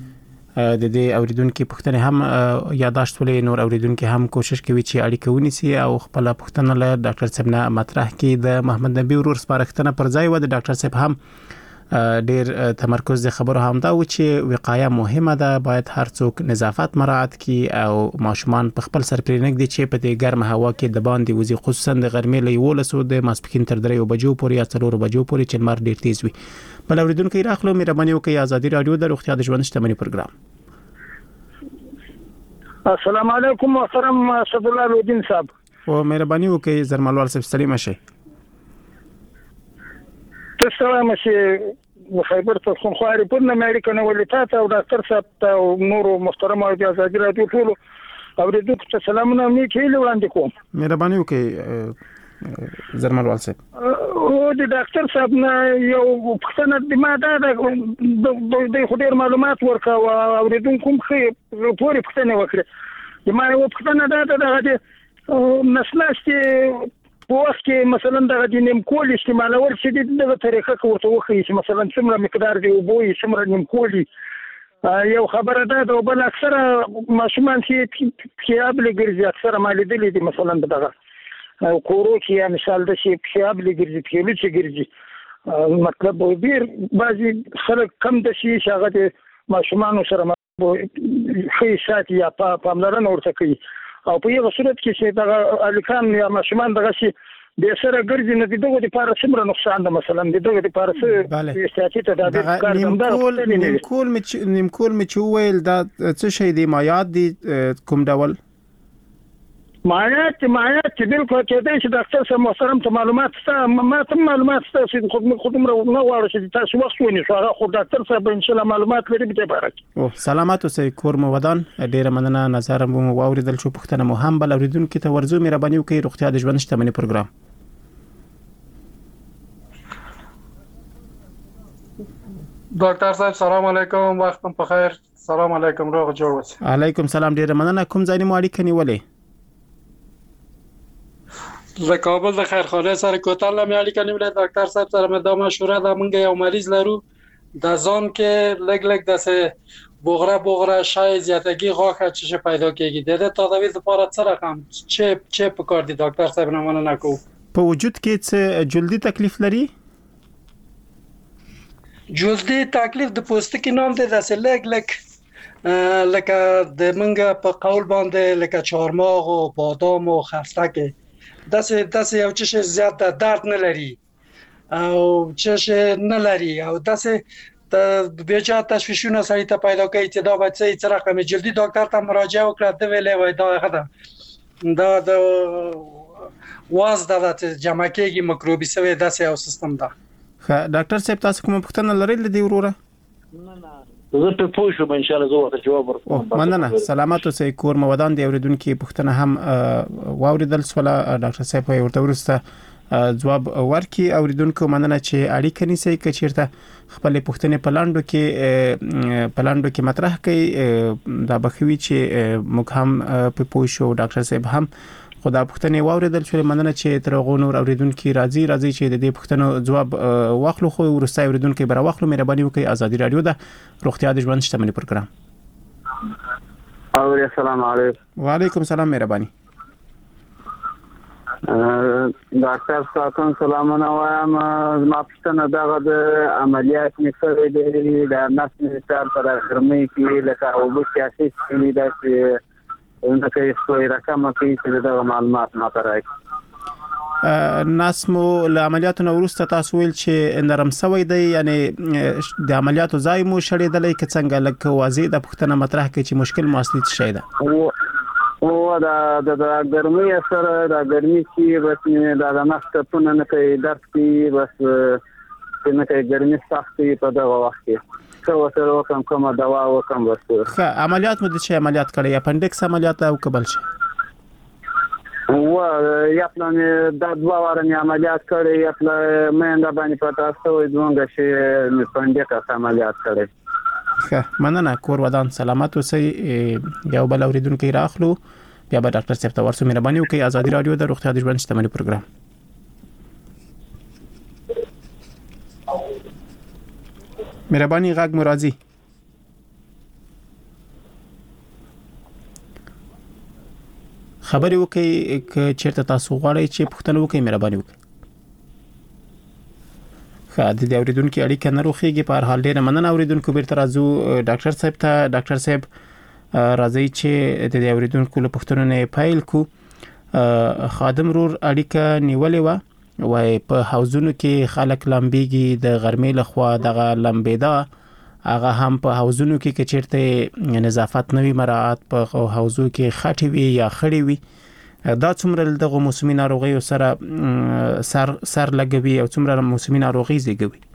د دې اوریدونکو پوښتنه هم یاداشت ولې نور اوریدونکو هم کوشش کوي چې اړیکه ونیسي او خپل پوښتنه له ډاکټر صاحب نه مطرح کړي. د محمد نبی ورور سپارښتنه پر ځای و د ډاکټر صاحب هم ډیر تمرکز د خبرو هم دا و چې وقایه مهمه ده باید هر څوک نظافت مراعات کړي او ماشومان په خپل سر پرېنګ دي چې په دې ګرم هوا کې د باندې وزي خصوصا د غرمې له یولسو د ماسپښین تر درې بجو پورې یا څلور بجو پورې چې لمر ډیر تیز وي. بل اوریدونکو راخلو مهرباني وکړئ ازادي رادیو د روغتیا د ژوند شتمنۍ پروګرام. السلام علیکم محترم اسد الله الدین صاحب او مهرباني وکړئ زرمالوال صاحب سلام شي. تسلام شي خیبر پختونخوا ریپورت نه امریکا نه ولیدات او ډاکټر صاحب ته او نور محترم او د ازادي رادیو ټول اوریدونکو ته سلامونه مې کېله وړاندې کوم. مهرباني وکړئ زرمالوال صاحب. او د ډاکټر صاحب نه یو پښتنه د ما دا د خډیر معلومات ورکاو اوریدونکو خې پوری پښتنه وکړه د ما یو پښتنه دا د نسلاشتي په وخت کې مثلا دغه د نیمکول استعمالول چې دغه طریقه کوته وخی چې مثلا څومره مقدار دی او بوې څومره نیمکولي یو خبره ده او بل اکثره ماشومان چې پیابل ګرځي اکثره مالیدلې دي مثلا دغه کورو کې یا مثال د شي پیابل ګرځي پیلو چې ګرځي مطلب ډیر بعضي خلک کم د شي شاغت ماشومان سره خې ساتي یا پاملرنه ورته کوي او په یو صورت کې چې دغه الکان یا ماشومان دغه شي د سره ګرځي نه دغه لپاره څومره نقصان ده مثلا دغه لپاره څه سیاسي تدابیر کار نیمکول نیمکول مچ نیمکول مچ ویل دا څه شي دی مایات دي کوم ډول مایات مایات چې بالکل کېدای شي ډاکټر صاحب محترم ته معلومات ستا ما ته معلومات ستا چې خود خودم را نه غواړم چې تاسو وخت ونی شو هغه خو ډاکټر صاحب ان شاء الله معلومات لري به بارک او سلامات اوسئ کور مو ودان ډیره مننه نظر مو واوریدل شو پښتنه مو هم بل اوریدونکو ته ورزو مهرباني وکړئ روغتیا د ژوند شتمنۍ پروګرام ډاکټر صاحب سلام علیکم وختم په خیر سلام علیکم روغ جوړ اوسئ علیکم سلام ډیره مننه کوم ځای مو اړیکه نیولې له کابل د خیرخانه سره کوتل مې اړیکه نیولې ډاکټر صاحب سره مې د مشوره د مونږ یو مریض لرو د ځان کې لګ لګ د بوغره بوغره شای زیاتګي غوښه چې پیدا کیږي د تداوی لپاره څه رقم چې چې په کار دي ډاکټر صاحب نه مننه کو په وجود کې څه جلدی تکلیف لري جلدی تکلیف د پوستکي نام دی د لګ لګ لکه د منګه په قول باندې لکه چهارمغز او بادام او خرسک داسې داسې یو څه زیات درد نه لري او څه نه لري او داسې د بیجا تشویشونه سړی ته پیدا کوي چې دا به څه رقم جلدی ډاکټر ته مراجعه وکړه د ویلې وای دا غدا دا د واز د جمع کېږي مکروبي سوي داسې یو سیستم ده ډاکټر صاحب تاسو کوم پوښتنه لرئ لدی وروره نه نه زه په پوه شوم ان شاء الله زه ورته جواب ورکوم مننه سلامات اوسئ کور مو ودان دی اوریدونکو پوښتنه هم واوریدل سواله ډاکټر صاحب ورته ورسته جواب ورکي اوریدونکو مننه چې اړیکه نیسئ که چیرته خپل پوښتنې په لاندو کې په لاندو کې مطرح کړئ دا بخوي چې موږ هم په پوه شو ډاکټر صاحب هم خدا پوښتنې واوریدل چې مننه چې ترغو نور اوریدونکو راځي راځي چې د دې پوښتنو جواب واخلو خو ورسته اوریدونکو بر واخلو مهرباني وکړئ ازادي رادیو د روغتیا د ژوند شتمنۍ پروګرام او السلام علیکم وعلیکم السلام مهرباني ډاکټر صاحب سلامونه وایم ما پښتنه دغه د عملیات نکړې دي د نس نثار پر ګرمۍ کې لکه او د سیاسي کې د چې انده کې څو رقم کې چې دا معلومات ما راځي ناسمو له عملیاتو نو وروسته تاسو ویل چې نرم سوی دی یعنی د عملیاتو ځای مو شړېدلې کې څنګه لکه واضح د پښتنه مطرح کې چې مشکل مؤثریت شي ده او دا د ګرمۍ سره د ګرمۍ کې بس دا د نفس په نه کې درد کې بس نه کې ګرمۍ سختي په دغه وخت کې څو سره کوم کومه دوا وکم ورته ښه عملیات مو د چه عملیات کړی اپنډکس عملیات او قبل شي و یا پلان د دوا وارنه عملیات کړی یا پلان مې دا باندې پتا سوې دوه شي اپنډکس عملیات کړی ښه مننه کور ودان سلامات اوسئ یو بل اوریدونکو راخلو بیا به ډاکټر صاحب ته ورسو مهرباني وکړئ ازادي رادیو د روغتیا د ژوند شتمنۍ پروګرام مهرباني غږ مرادي خبري وکي ک چیرته تاسو غواړئ چې پوښتنه وکړئ مهرباني وکړئ خاطر د اوریدونکو اړیکه نه روخيږي په هر حال ډیر مننه اوریدونکو بیرته راځو ډاکټر صاحب ته ډاکټر صاحب راځي چې د اوریدونکو له پوښتنو نه پایل کو خادم رور اړیکه نیولې و وای په حوزونو کې خلک لمبيږي د غرمې لخوا دغه لمبېدا هغه هم په حوزونو کې کې چیرته نظافت نوي مراعات په حوزو کې خټي وي یا خړې وي دا څومره دغه موسمي ناروغي سره سر سر لګوي او څومره موسمي ناروغي زیږوي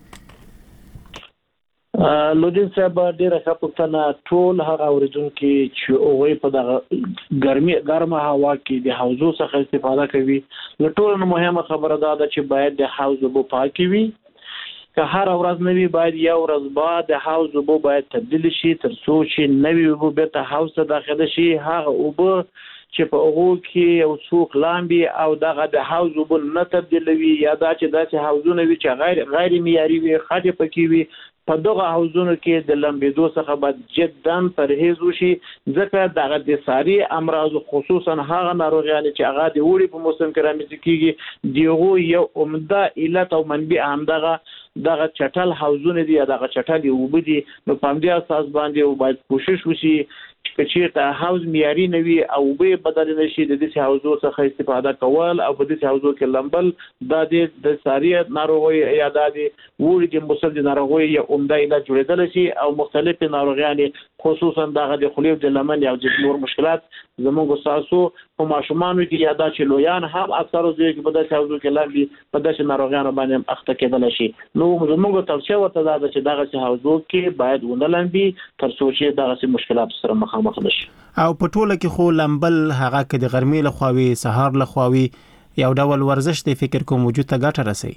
لودین صاحب ډیره ښه پوښتنه ټول هغه اوریدونکو چې اوغه په دغه ګرمي ګرمه هوا کې د حوزو څخه استفاده کوي نو ټول مهمه خبره ده چې باید د حوزو په پاکي وي که هر ورځ نوی باید یو ورځ بعد د حوزو په باید تبدیل شي تر څو چې نوی وبو به ته حوزه داخله شي هغه وبو چې په اوغو کې یو څوک لامبي او دغه د حوزو په نه تبدیلوي یا دا چې داسې حوزونه وي چې غیر غیر معیاري وي خاطر پکې وي په دغه حوزونو کې د لمبېدو څخه باید جداً پرهیز وشي ځکه دغه د ساري امراض خصوصا هغه ناروغیان چې هغه د وړي په موسم کې رامنځته کیږي دیغه یو عمده علت او منبع هم دغه دغه چټل حوزونه دي دغه چټل وبدي نو په دې اساس باندې باید کوشش وشي چې چیرته حوض معیاري نه وي او به بدل نشي د دې حوضو څخه استفاده کول او په دې حوضو کې لمبل د د ساریه ناروغي یا د وړي مسل د ناروغي یا عمده علاج جوړیدل شي او مختلف ناروغیان خصوصا دغه د خلیو د لمن یا د نور مشکلات زموږ تاسو په ماشومانو کې یادا چې لویان هم اکثر ځای کې په داسې حوضو کې لاندې په داسې ناروغیانو باندې اخته کېدل شي. نو زموږ توصیه ورته ده چې دغه حوضو کې باید ونلاندي تر څو چې دغه مشکلات سره مخامخ نشي. او په ټوله کې خو لمبل هغه کې د ګرمۍ لخواوي سهار لخواوي یو ډول ورزش دی فکر کوم وجود ته ګټه رسي.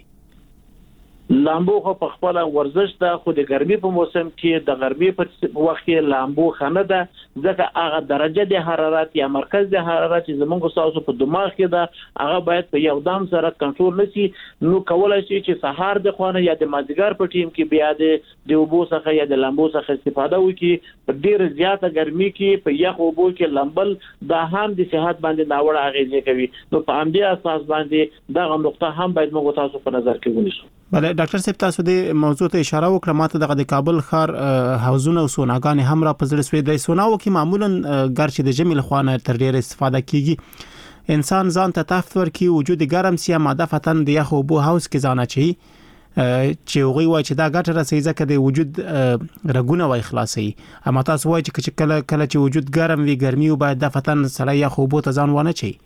لامبو خو په خپل ورزش ده خو د ګرمۍ په موسم کې د ګرمۍ په وخت کې لامبو خنه ده ځکه هغه درجه د حرارت یا مرکز د حرارت زمونږ تاسو په دماغ کې ده هغه باید په یو دام سره کنټرول نشي. نو کولای شي چې سهار د خوانه یا د مازیګر په ټیم کې بیا د اوبو څخه یا د لامبو څخه استفاده وکړي. په ډیر زیاته ګرمۍ کې په یخ اوبو کې لامبل دا هم د صحت باندې ناوړه اغیزه کوي. نو په همدې اساس باندې دا نقطه هم باید موږ تاسو په نظر کې ونیسو. بله ډاکټر صاحب تاسو د موضوع ته اشاره وکړه ماته دغه د کابل ښار حوضونه او سوناګانې هم را پزړ سوي د سوناو کې معمولا ګر چې د جمی لخوانه تر ډیره استفاده کیږي انسان ځان ته تفت ورکي وجود ګرم سي ماده فتن د یخ او بو حوض کې ځانه چي چې وغي وای چې دا ګټه رسي ځکه د وجود رګونه وای خلاصي اما تاسو وای چې کله کله چې وجود ګرم وي ګرمي او باید د فتن سره یخ او بو ته ځان ونه چي.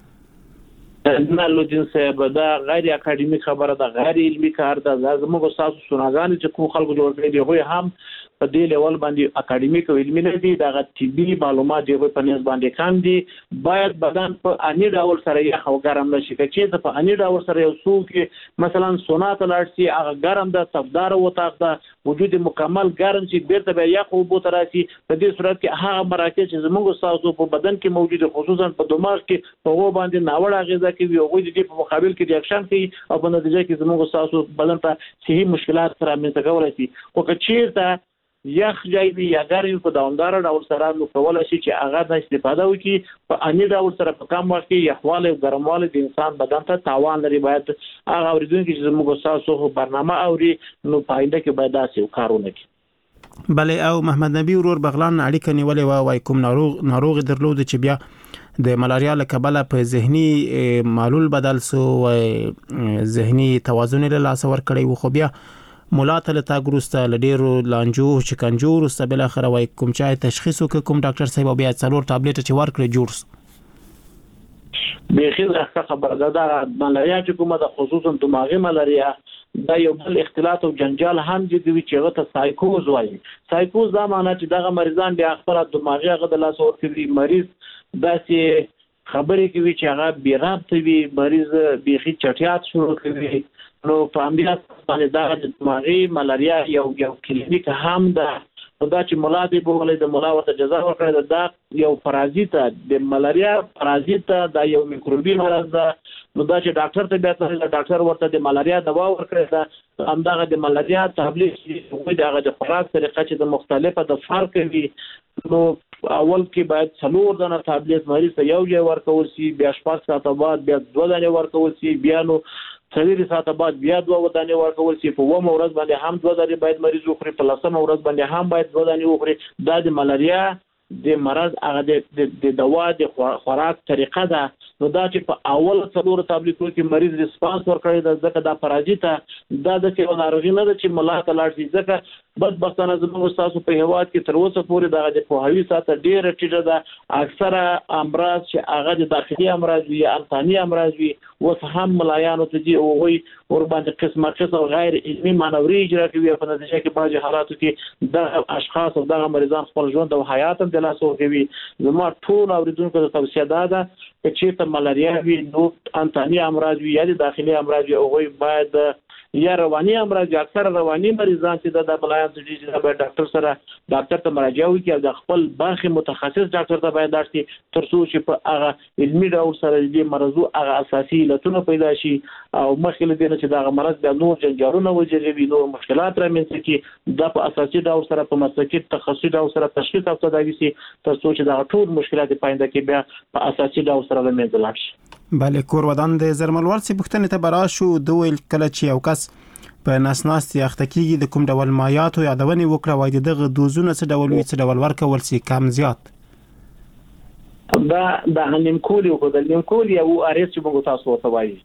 نه لودین صاحب دا غیر اکاډمیک خبره ده غیر علمي کار ده. زموږ تاسو سوناګان چې کوم خلکو جوړ کړي دی هغه هم په دې لیول باندې اکاډمیک او علمي نه دي دا طبي معلومات دی په نس باندې کم دي. باید بدن په اني ډول سره یې خو ګرم نشي چې په اني ډول سره یو څو کې مثلا سونات لارسي هغه ګرم ده صفدار وتاق ده وجود مکمل ګرم چې بیرته بیا یخ او بو تراسي. په دې صورت کې هغه مراکز چې زموږ تاسو په بدن کې موجود خصوصا په دماغ کې په هغه باندې ناوړه اغیزه کوي او د دې په مقابل کې ریاکشن کوي او په نتیجه کې زموږ تاسو بدن ته صحي مشکلات سره منځ کولای شي. او که چیرته یخ ځای وي یا ګرمي په دوامدار ډول سره نو کولای شي چې هغه د استفاده وکړي په اني ډول سره په کم وخت کې یخواله او ګرمواله د انسان بدن ته تاوان لري. باید هغه اوریدونکو چې زموږ تاسو برنامه اوري نو پاینده کې باید تاسو کارونه کوي. بله او محمد نبی ورور بغلان اړیکه نیولې وای کوم ناروغ ناروغ درلود چې بیا د ملاریا له کبله په ذهني معلول بدل سو او ذهني توازن له لاس ور کړی و خو بیا مولاته له تاګروسته لډیرو لانجو چکنجور است بل اخر وای کوم چای تشخیص وک کوم ډاکټر صاحب بیا څلور ټابلیټ چې ور کړی جوړ به خیره خبره ده دا ملاریا چې کومه د خصوصا دماغي ملاریا دا یو بل اختلاط او جنجال هم جدي وي چې غته سایکوز وایي. سایکوز دا معنی چې دغه مریضان بیا خپل دماغي هغه د لاس ور کوي مریض داسې خبرې کوي چې هغه بیرابطه وي مریض بیخي چټیات شروع کوي. نو په امبیاس باندې دا د دماغي ملاریا یو یو کلینیک هم ده. دا چې مولا دی بوله د مولا ورته جزا ورکړه دا یو پرازیت د ملاریا پرازیت دا یو میکروبي مرض ده. نو دا چې ډاکټر ته بیا ته ډاکټر ورته د ملاریا دوا ورکړه دا همدغه د ملاریا تابلیټ چې دغه د خوراک طریقه چې د مختلفه د فرق وي. نو اول کې باید څلور دانه تابلیټ مریض ته یو ځای ورکول شي بیا شپږ ساعته بعد بیا دوه دانې ورکول شي بیا نو څلور ساعته بعد بیا دوه دانې ورکول شي. په اوومه ورځ باندې هم دوه دانې باید مریض وخوري په لسمه ورځ باندې هم باید دوه دانې وخوري. دا د ملاریا د مرض هغه د دوا د خوراک طریقه ده. نو دا چې په اول څلور تابلیټو کې مریض ریسپانس ورکړي دا ځکه دا پرازیت دا د څه ناروغي نه ده چې ملا ته لاړ شي. ځکه بدبختانه زموږ تاسو په هواد کې تر اوسه پورې دا د پوهاوی ساته ډیره ټیټه ده. اکثره امراض چې هغه د داخلي امراض وي انساني امراض وي اوس هم ملایانو ته دي او وي ور باندې قسمه قسم غیر علمي مانوري اجرا کوي. په نتیجه کې بعضي حالاتو کې د اشخاص او د مریضان خپل ژوند او حیات هم د لاس ورکوي. زموږ ټول اوریدونکو ته توصیه ده چې ته ملاریا وي نو انساني امراض وي یا د داخلي امراض وي او وي باید یا رواني امراض اکثر رواني مریضان چې د بلایان چې د ډاکټر سره ډاکټر ته مراجعه وکړي او د خپل برخه متخصص ډاکټر ته باید درسي تر څو چې په هغه علمي ډول سره د مرزو هغه اساسي علتونه پیدا شي او مخکې له دې چې دا مرض د نور جنجالونه وجري نو مشکلات رامنځته کی د په اساسي ډول سره په مسلکي تخصصي ډول سره تشخیص او تداوی شي تر څو چې دا ټول مشکلات پاینده کې بیا په اساسي ډول سره لمنځه لاړ شي. بله کور ودان د زرملوال څخه پوښتنه ته برا شو دوه کله چې یو کس په ناسناستي اخته کیږي د کوم ډول مایات او یادونه وکړه وای دغه دوزونه څه ډول وي څه ډول ورکول سي کم زیات دا د نیمکول یو د نیمکول یو اریس چې موږ تاسو ورته وایي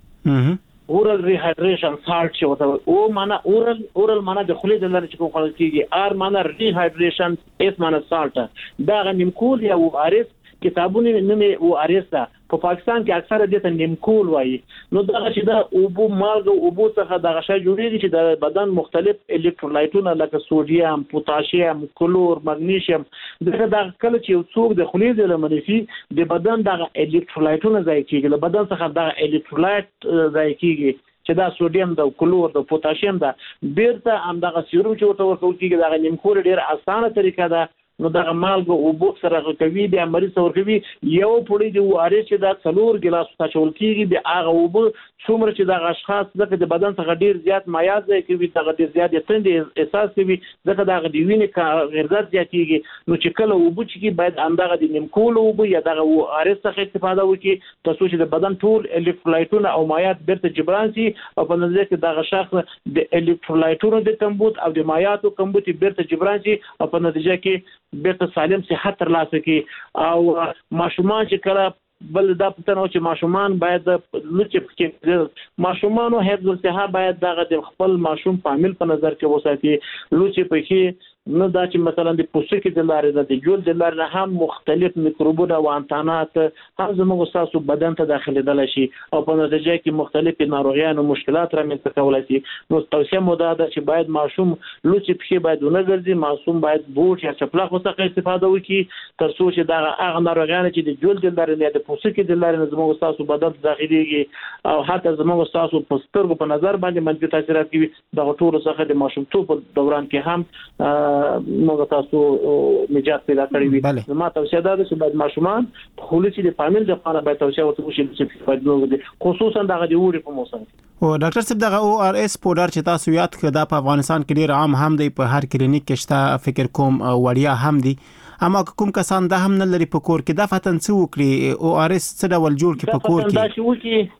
اورال ریهایډریشن سالت چې ورته او معنا اورال اورال معنا د خولې د لارې چې کوم خلک کیږي ار معنا ریهایډریشن اس معنا سالت دا نیمکول یو اریس کتابونه نومې او اریس ده په پاکستان کې اکثره دې ته نیمکول وایي نو دا چې دا اوبو مالګه اوبو څخه د غشا جوړیږي چې د بدن مختلف الکترولایټونه لکه سوډیم پوتاشیم کلور مګنیشیم دغه د کله چې یو څوک د خولې د لمنفي د بدن د الکترولایټونه ځای کیږي له بدن څخه د الکترولایټ ځای کیږي چې دا سوډیم د کلور د پوتاشیم دا بیرته هم دغه سیروم چې ورته ورکول کیږي دا نیمکول ډیر اسانه طریقه ده نو دا مالګه او بوک سره کوي بیا مریض ور کوي یو پړی دی واره چې دا څلور ګلاس ته چول کیږي بیا هغه او بو څومره چې دا اشخاص دغه د بدن څخه ډیر زیات مایات ځای کوي دغه ډیر زیات تند احساس کوي دغه دغه دی وینې غیرزات زیاتیږي نو چې کله او بو چې باید اندغه د نیمکول او بو یا دغه واره څخه استفاده وکړي تاسو چې د بدن ټول الکترولایټونه او مایات بیرته جبران شي او په نظر کې دغه شخص د الکترولایټونو د کمبود او د مایاتو کمبود بیرته جبران شي او په نتیجه کې بیرته سالم صحت ترلاسه کی او ماشومان چې کله بل دا پته چې ماشومان باید لږ کې ماشومان او حفظ الصحه باید دغه د خپل ماشوم په عامل په نظر کې وساتي لږ په کې نو دا چې مثلا د پوستکي د لارې د جلد د لارې هم مختلف میکروبونه او انتانات هم زموږ تاسو بدن ته داخليدل شي او په نتیجه کې مختلف ناروغیان او مشکلات رامنځته کولای شي نو توصیه مو ده چې باید ماشوم لوڅ په باید ونګرځي ماشوم باید بوټ یا چپلاخ څخه استفاده وکړي تر څو چې دا هغه ناروغیان چې د جلد د لارې نه د پوستکي د لارې زموږ تاسو بدن ته داخليږي او حتی زموږ تاسو په سترګو په نظر باندې منفي تاثیرات کوي د ټولو څخه د ماشومتوب په دوران کې هم موږ تاسو نجات پیدا کړی وي زما توصیه ده چې باید ماشومان خولي چې د فامیل د لپاره باید توصیه ورته وشي چې باید نو خصوصا دغه د وړي په موسم او ډاکټر صاحب دغه او ار اس پودر چې تاسو یاد کړه د افغانستان کې ډیر عام هم دی په هر کلینیک کې شته فکر کوم وړیا هم دی اما کوم کسان دا هم نه لري په کور کې دا فتن څه وکړي او ار اس څه ډول جوړ کې په کور کې دا چې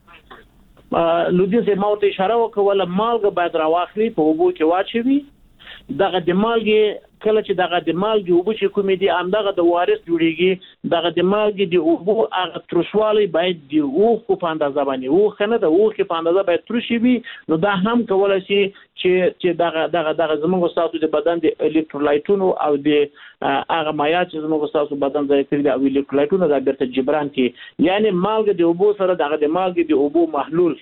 وکړي لودي زه ماته اشاره وکوله مالګه باید راواخلي په وبو کې واچوي دغه د مالګي کله چې دغه د مالګي وبو چې کومې دي امدغه د وارث جوړیږي دغه د مالګي د وبو هغه ترشوالي باید دی او خو په اندازه باندې او خنه د او خو په اندازه باید ترشي وي نو دا هم کولای شي چې چې دغه دغه دغه زموږ تاسو د بدن د الکترولایټونو او د هغه مایات چې زموږ تاسو بدن ځای کړی د الکترولایټونو د بیرته جبران کې یعنی مالګي د وبو سره دغه د مالګي د وبو محلول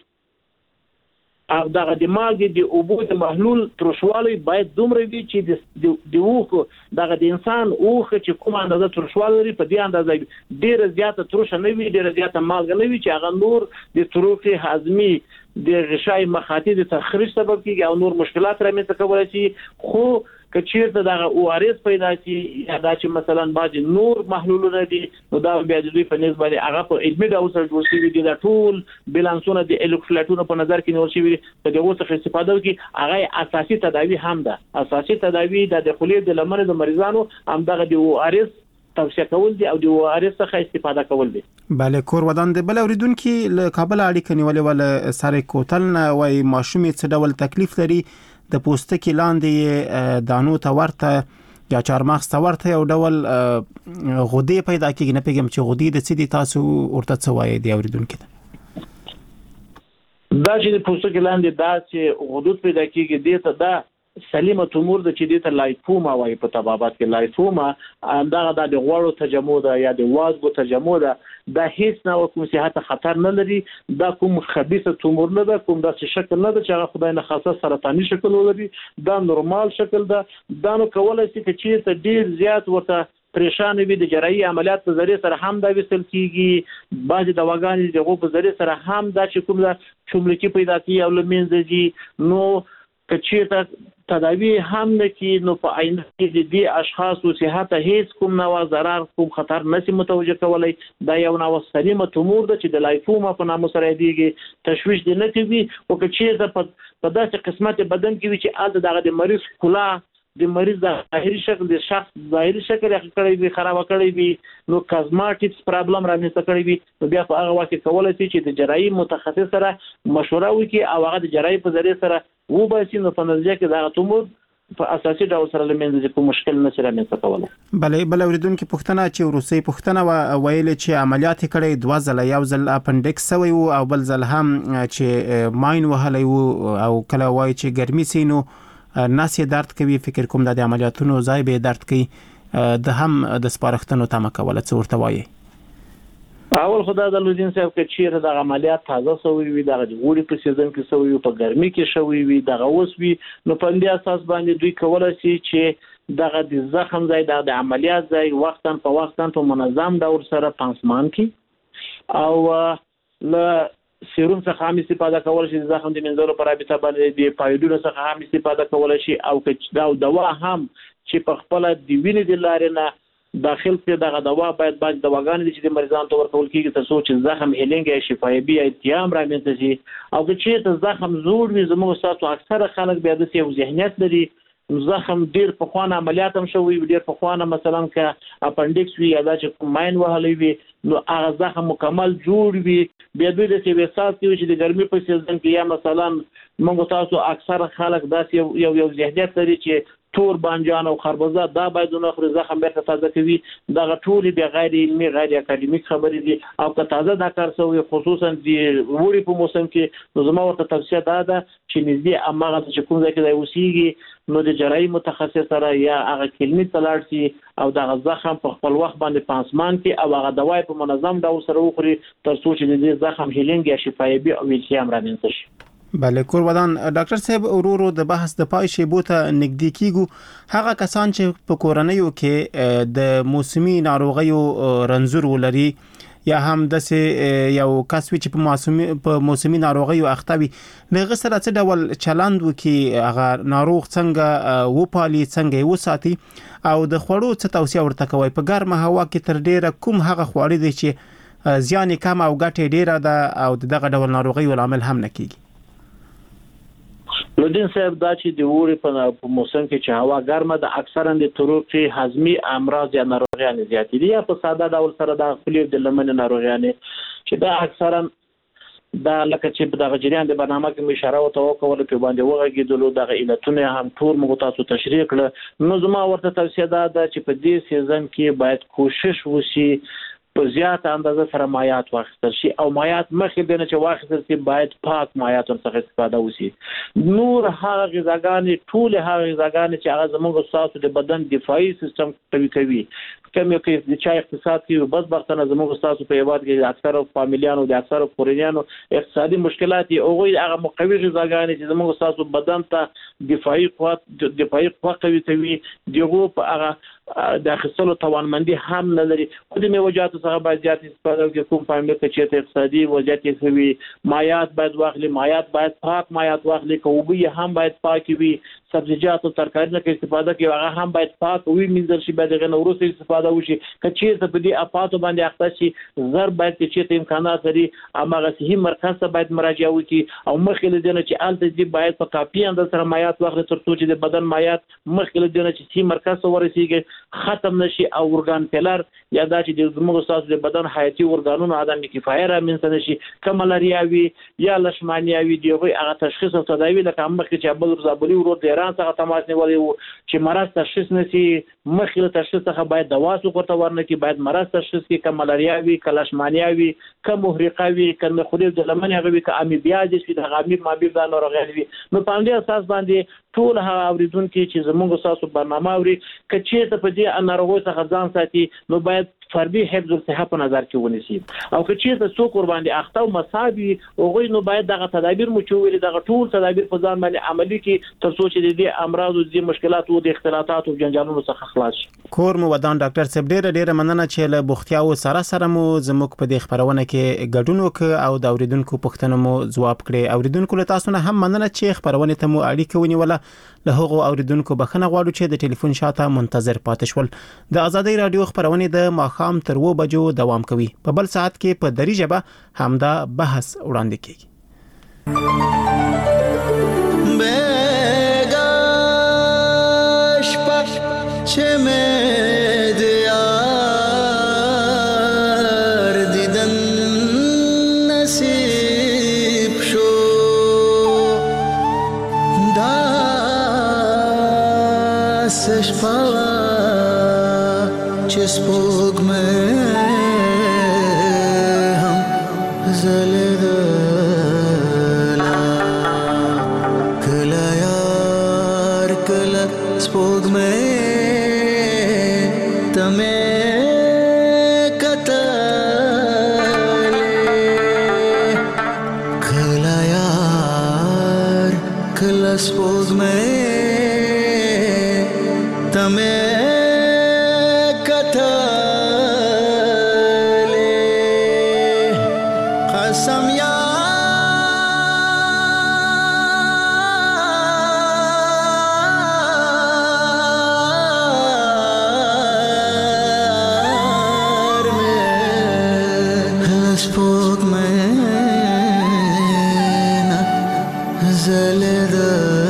او دغه د مالګي د اوبو د محلول ترشوالي باید دومره وي چې د د اوخ دغه د انسان اوخ چې کوم اندازه ترشوالي لري په دې اندازه ډیره زیاته ترشه نه وي ډیره زیاته مالګه نه وي چې هغه نور د تروخي هضمي د غشای مخاطی د تخریش سبب کیږي او نور مشکلات رامنځته کولای شي خو کچیرته دغه او ار اس پیدا شي یا دا چې مثلا باج نور محلولونه دي نو دا بیا د دوی په نسبت هغه په علمي ډول سره جوړ شوی دي د ټول بیلانسونه د الکترولایټونو په نظر کې نیول شوی په دغه څخه استفاده وکړي هغه اساسي تداوی هم ده اساسي تداوی د خولې د لمر د مریضانو هم دغه د او ار اس توصیه کول دي او د او ار اس څخه استفاده کول دي بله کور ودان د بل اوریدونکو له کابل اړیکه نیولې ول سره کوتل نه وای ماشومې څه ډول تکلیف لري د پوستکي لاندې دانو ته ورته یا چارمغز ته ورته یو ډول غدې پیدا کیږي نه پیګم چې غدې د سړي تاسو ورته څه وایي دی اوریدونکو دا چې د پوستکي لاندې دا چې غدود پیدا کیږي دې ته دا سلیمه تومور د چې د لایفوما وایي په طبابت کې لایفوما دغه د غوړو تجمع ده یا د وازګو تجمع ده دا هیڅ نه کوم صحت خطر نه لري دا کوم خبيثه تومور نه ده کوم داسې شکل نه ده چې هغه خدای نه خاصه سرطاني شکل ولري دا نورمال شکل ده دا نو کولای شي چې ته ډیر زیات ورته پریشان وي د جراحي عملیات په ذریعہ سره هم دا وصل کیږي بعض دواګانې دغه په ذریعہ سره هم دا چې کوم دا چوملکی پیدا کوي او لمنځي نو کچیرته تداوی هم نکي نو په آینده کې د دې اشخاصو صحت هیڅ کوم نوع ضرر کوم خطر نشي متوجه کولای دا یو نوع سلیمه تومور ده چې د لایفوما په نامه سره دیږي تشویش دي نه کوي او کچیرته په داسې قسمت بدن کې چې آل دغه د مریض کلا د مریض د ظاهري شکل د شخص ظاهري شکل یې کړی وي خراب کړی وي نو کازماټکس پرابلم رامنځته کړی وي نو بیا په هغه وخت کې کولای شي چې د جراحي متخصص سره مشوره وکړي او هغه د جراحي په ذریعہ سره و به سي نو په نتیجه کې دا تومور په اساسي ډول سره لمنځه په مشکل نه سره مې څکول. بلې بل اوریدونکو پوښتنه چې روسي پوښتنه ویل چې عملیات کړي دوه ځله، یو ځل اپنډکس سوی وو او بل ځل هم چې ماين وهلی وو او کله وای چې ګرمي سينو ناس یې درد کوي. فکر کوم د عملیاتونو ځای به درد کوي، د هم د سپارښتنو تمه کوله څه ورته وایي؟ اول خدای د لودین صاحب کې چیرې د عملیات تازه سوی وي، د غوړي په سیزن کې سوی وي، په ګرمي کې شوی وي، د غوس وي، نو په دې اساس باندې دوی کولای شي چې دغه د زخم ځای د عملیات ځای وختن په وختن په منظم ډول سره پانسمان کی او له سیروم څخه هم استفاده کول شي، زخم د منځلو پر رابطه باندې د پایډونو څخه هم استفاده کول شي او چې دا دوا هم چې په خپل د وینې د لارې نه داخل کې دغه دوا باید باید دواګانې چې د مریضانو ته ورکول کیږي تر څو چې زخم هیلینګ یا شفایي یا التیام رامنځته شي. او چې ته زخم زوړ وي زموږ تاسو اکثره خلک بیا د یو ذهنیت لري زخم ډیر په خوانه عملیات هم شوی، ډیر په خوانه مثلا ک اپنډکس وی یا چې ماين وهلی وي، نو هغه زخم مکمل جوړ وي. بیا دوی د سی وسات کې چې د ګرمي په سیزن کې یا مثلا موږ تاسو اکثره خلک داس یو یو ذهنیت لري چې تور بانجان او خربوزه دا باید نو خپل زخم بیرته تازه کوي. دا ټول بیا غیر علمي غیر اکاډمیک خبرې دي او که تازه دا کار شوی خصوصا د وړي په موسم کې نو زما ورته توصیه دا ده چې نږدې اماغه چې کوم ځای کې دی اوسېږي نو د جراحي متخصص سره یا هغه کلینیک ته لاړ شي او دا زخم په خپل وخت باندې پانسمان کې او هغه دواي په منظم ډول سره وخوري تر څو چې د زخم هیلینګ یا شفایي او التیام رامنځته شي. بله کور ودان ډاکټر صاحب ورورو د بحث د پای شیبو ته نږدې کیږو. هغه کسان چې په کورنیو کې د موسمي ناروغیو رنځور ولري یا هم د یو کس چې په موسمي په موسمي ناروغیو اخته وي لږ سره څه ډول چلند وکي، هغه ناروغ څنګه وپالي، څنګه یې وساتي او د خوړو څه توصیه ورته کوي؟ په ګرمه هوا کې تر ډیره کوم هغه خواړه دي چې زیان کم او ګټه ډیره ده او دغه ډول ناروغیو عامل هم نه کیږي؟ لودین صاحب دا چې د وړي په موسم کې چې هوا ګرمه ده اکثرا د تروق هضمي امراض یا ناروغیان زیات دي یا په ساده ډول سره د خپل د لمن ناروغیان چې دا اکثرا دا لکه چې د جریان د برنامه کې اشاره وته کوله په باندې وغږیدلو د علتونه هم ټول موږ تاسو تشریح کړ. نو زما ورته توصیه ده چې په دې سیزن کې باید کوشش وشي په زیات اندازه سره مایات واخیستل شي او مایات مخکې دنه چې واخیستل شي باید پاک مایات څخه استفاده وشي. نور هغه غذاګانې ټول هغه غذاګانې چې هغه زموږ تاسو د بدن دفاعي سیستم قوي کوي کوم یو کې د چا اقتصاد کې بس وختونه زموږ تاسو په یواد کې اکثره فامیلیانو د اکثره کورنیانو اقتصادي مشکلات او هغه مقوي غذاګانې چې زموږ تاسو بدن ته دفاعي قوت دفاعي قوت قوي کوي دغه په هغه د اخیستلو توانمندي هم نه لري. خو د میوجاتو څخه باید زیات استفاده وکړي. کوم فامیل کې چې اقتصادي وضعیت یې کوي مایات باید واخلي، مایات باید پاک مایات واخلي، کوبي هم باید پاک وي، سبزیجات او ترکاریو کې استفاده کوي هغه هم باید پاک وي، منځل شي باید غو وروسته استفاده وشي. کچې ته په دې اپاتو باندې اخته شي زر باید چې ته امکانات لري اماغه صحي مرکز ته باید مراجعه وکړي او مخکې لدنه چې الته دې باید په کاپي اندازه سره مایات واخلي تر څو چې د بدن مایات مخکې لدنه چې صحي مرکز ته ورسیږي ختم نشي او ورګان فیلر یا دا چې د زموږ تاسو د بدن حیاتي ورګانونو عدم کفایه را منځ نشي کمالریا وي یا لشمانیا وي دیغه هغه تشخیص او تداوی لکه مخکې چې ابل زابلی ورو د ایران څخه تماس نیولې وو چې مرض تشخیص نشي مخکې تشخیص څخه باید دوا ورته ورنکي، باید مرض تشخیص کې کمالریا وي کلشمانیا وي کم محرقه وي کله خو د لمن هغه وي ک امیبیا دي د غامیر مابیر د ناروغي وي. نو په دې اساس باندې ټول هغه اوریدونکو چې زموږ تاسو برنامه اوري کچې ته په دې ناروغي څخه ځان ساتي نو باید فردي حفظ الصحه په نظر کې ونیسي او کچې ته څوک ور باندې اخته او مصابي اوغوي نو باید دغه تدابیر مچوي دغه ټول تدابیر په ځان باندې عملي کې تر څو چې د امراض او د مشکلاتو او د اختلاطات او جنجالونو څخه خلاص شي. کور مو ودان ډاکټر صاحب ډیره ډیره مننه چې له بوختیاو سره سره مو زموږ په دې خبرونه کې ګډون وکړ او د اوریدونکو پوښتنو مو ځواب کړي. اوریدونکو له تاسو نه هم مننه چې خبرونه ته مو اړیکه ونیوله. له هغو اوریدونکو بخښنه غواړو چې د ټلیفون شاته منتظر پاتې شول. د ازادۍ رادیو خبرونه د ماخام تر و بجو دوام کوي. په بل ساعت کې په دری ژبه همدا بحث وړاندې کیږي. بگاش پخ چه مدیار دیدن نصیب شو دار چې سپوږمۍ هم ځلېدله کله یار کله سپوږمۍ ته مې کتلې کله یار کله سپوږمۍ ته مې قسم یار میں سپوږمۍ نه ځلېدله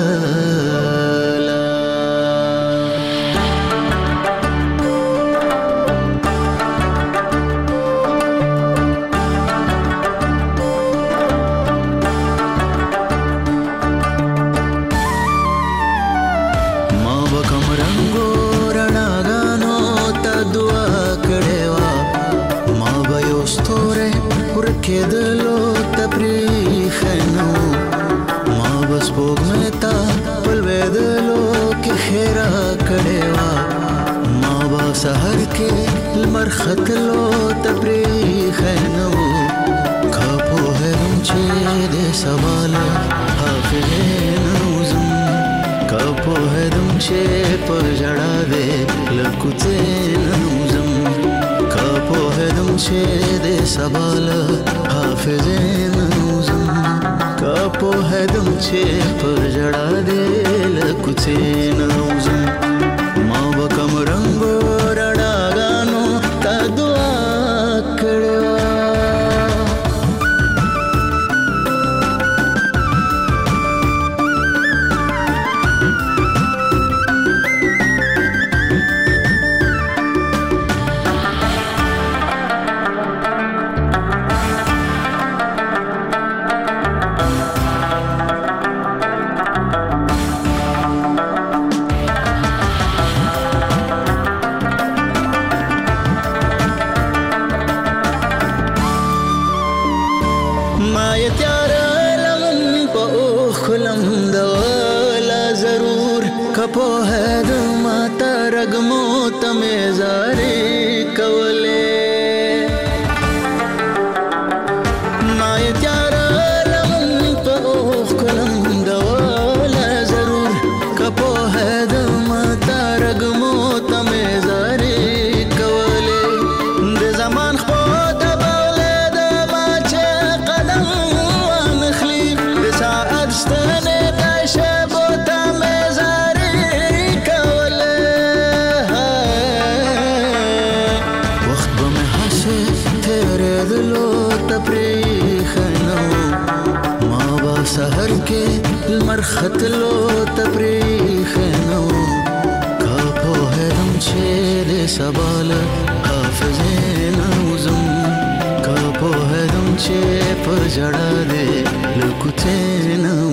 کېدلو ته پرېښنو ما به سپوږمۍ ته په لوېدلو کې ښېرا کړې وه ما به سحر کې لمر ختلو ته پرېښنو که پوهېدم چې د سبا له حافظې نه وځم که پوهېدم چې په ژړا دې له کوڅې نه وځم که پوهېدم چې د سبا له حافظې نه وځم که پوهېدم چې په ژړا دې له کوڅې نه وځم ما به کم رنګو رڼاګانو ته دعا کړې وه ما یې تیاره لمن په اوښکو لمدوله ضرور که پوهېدم ماته رګمو ته مې زارې کولې ما یې تیاره لمن په اوښکو لمدوله ضرور که پوهېدم ماته رګمو ته مې زارې کولې د زمان خپل سحر کې لمر ختلو ته پرېښنو که پوهېدم چې د سبا له حافظې نه وځم که پوهېدم چې په ژړا دې له کوڅې نه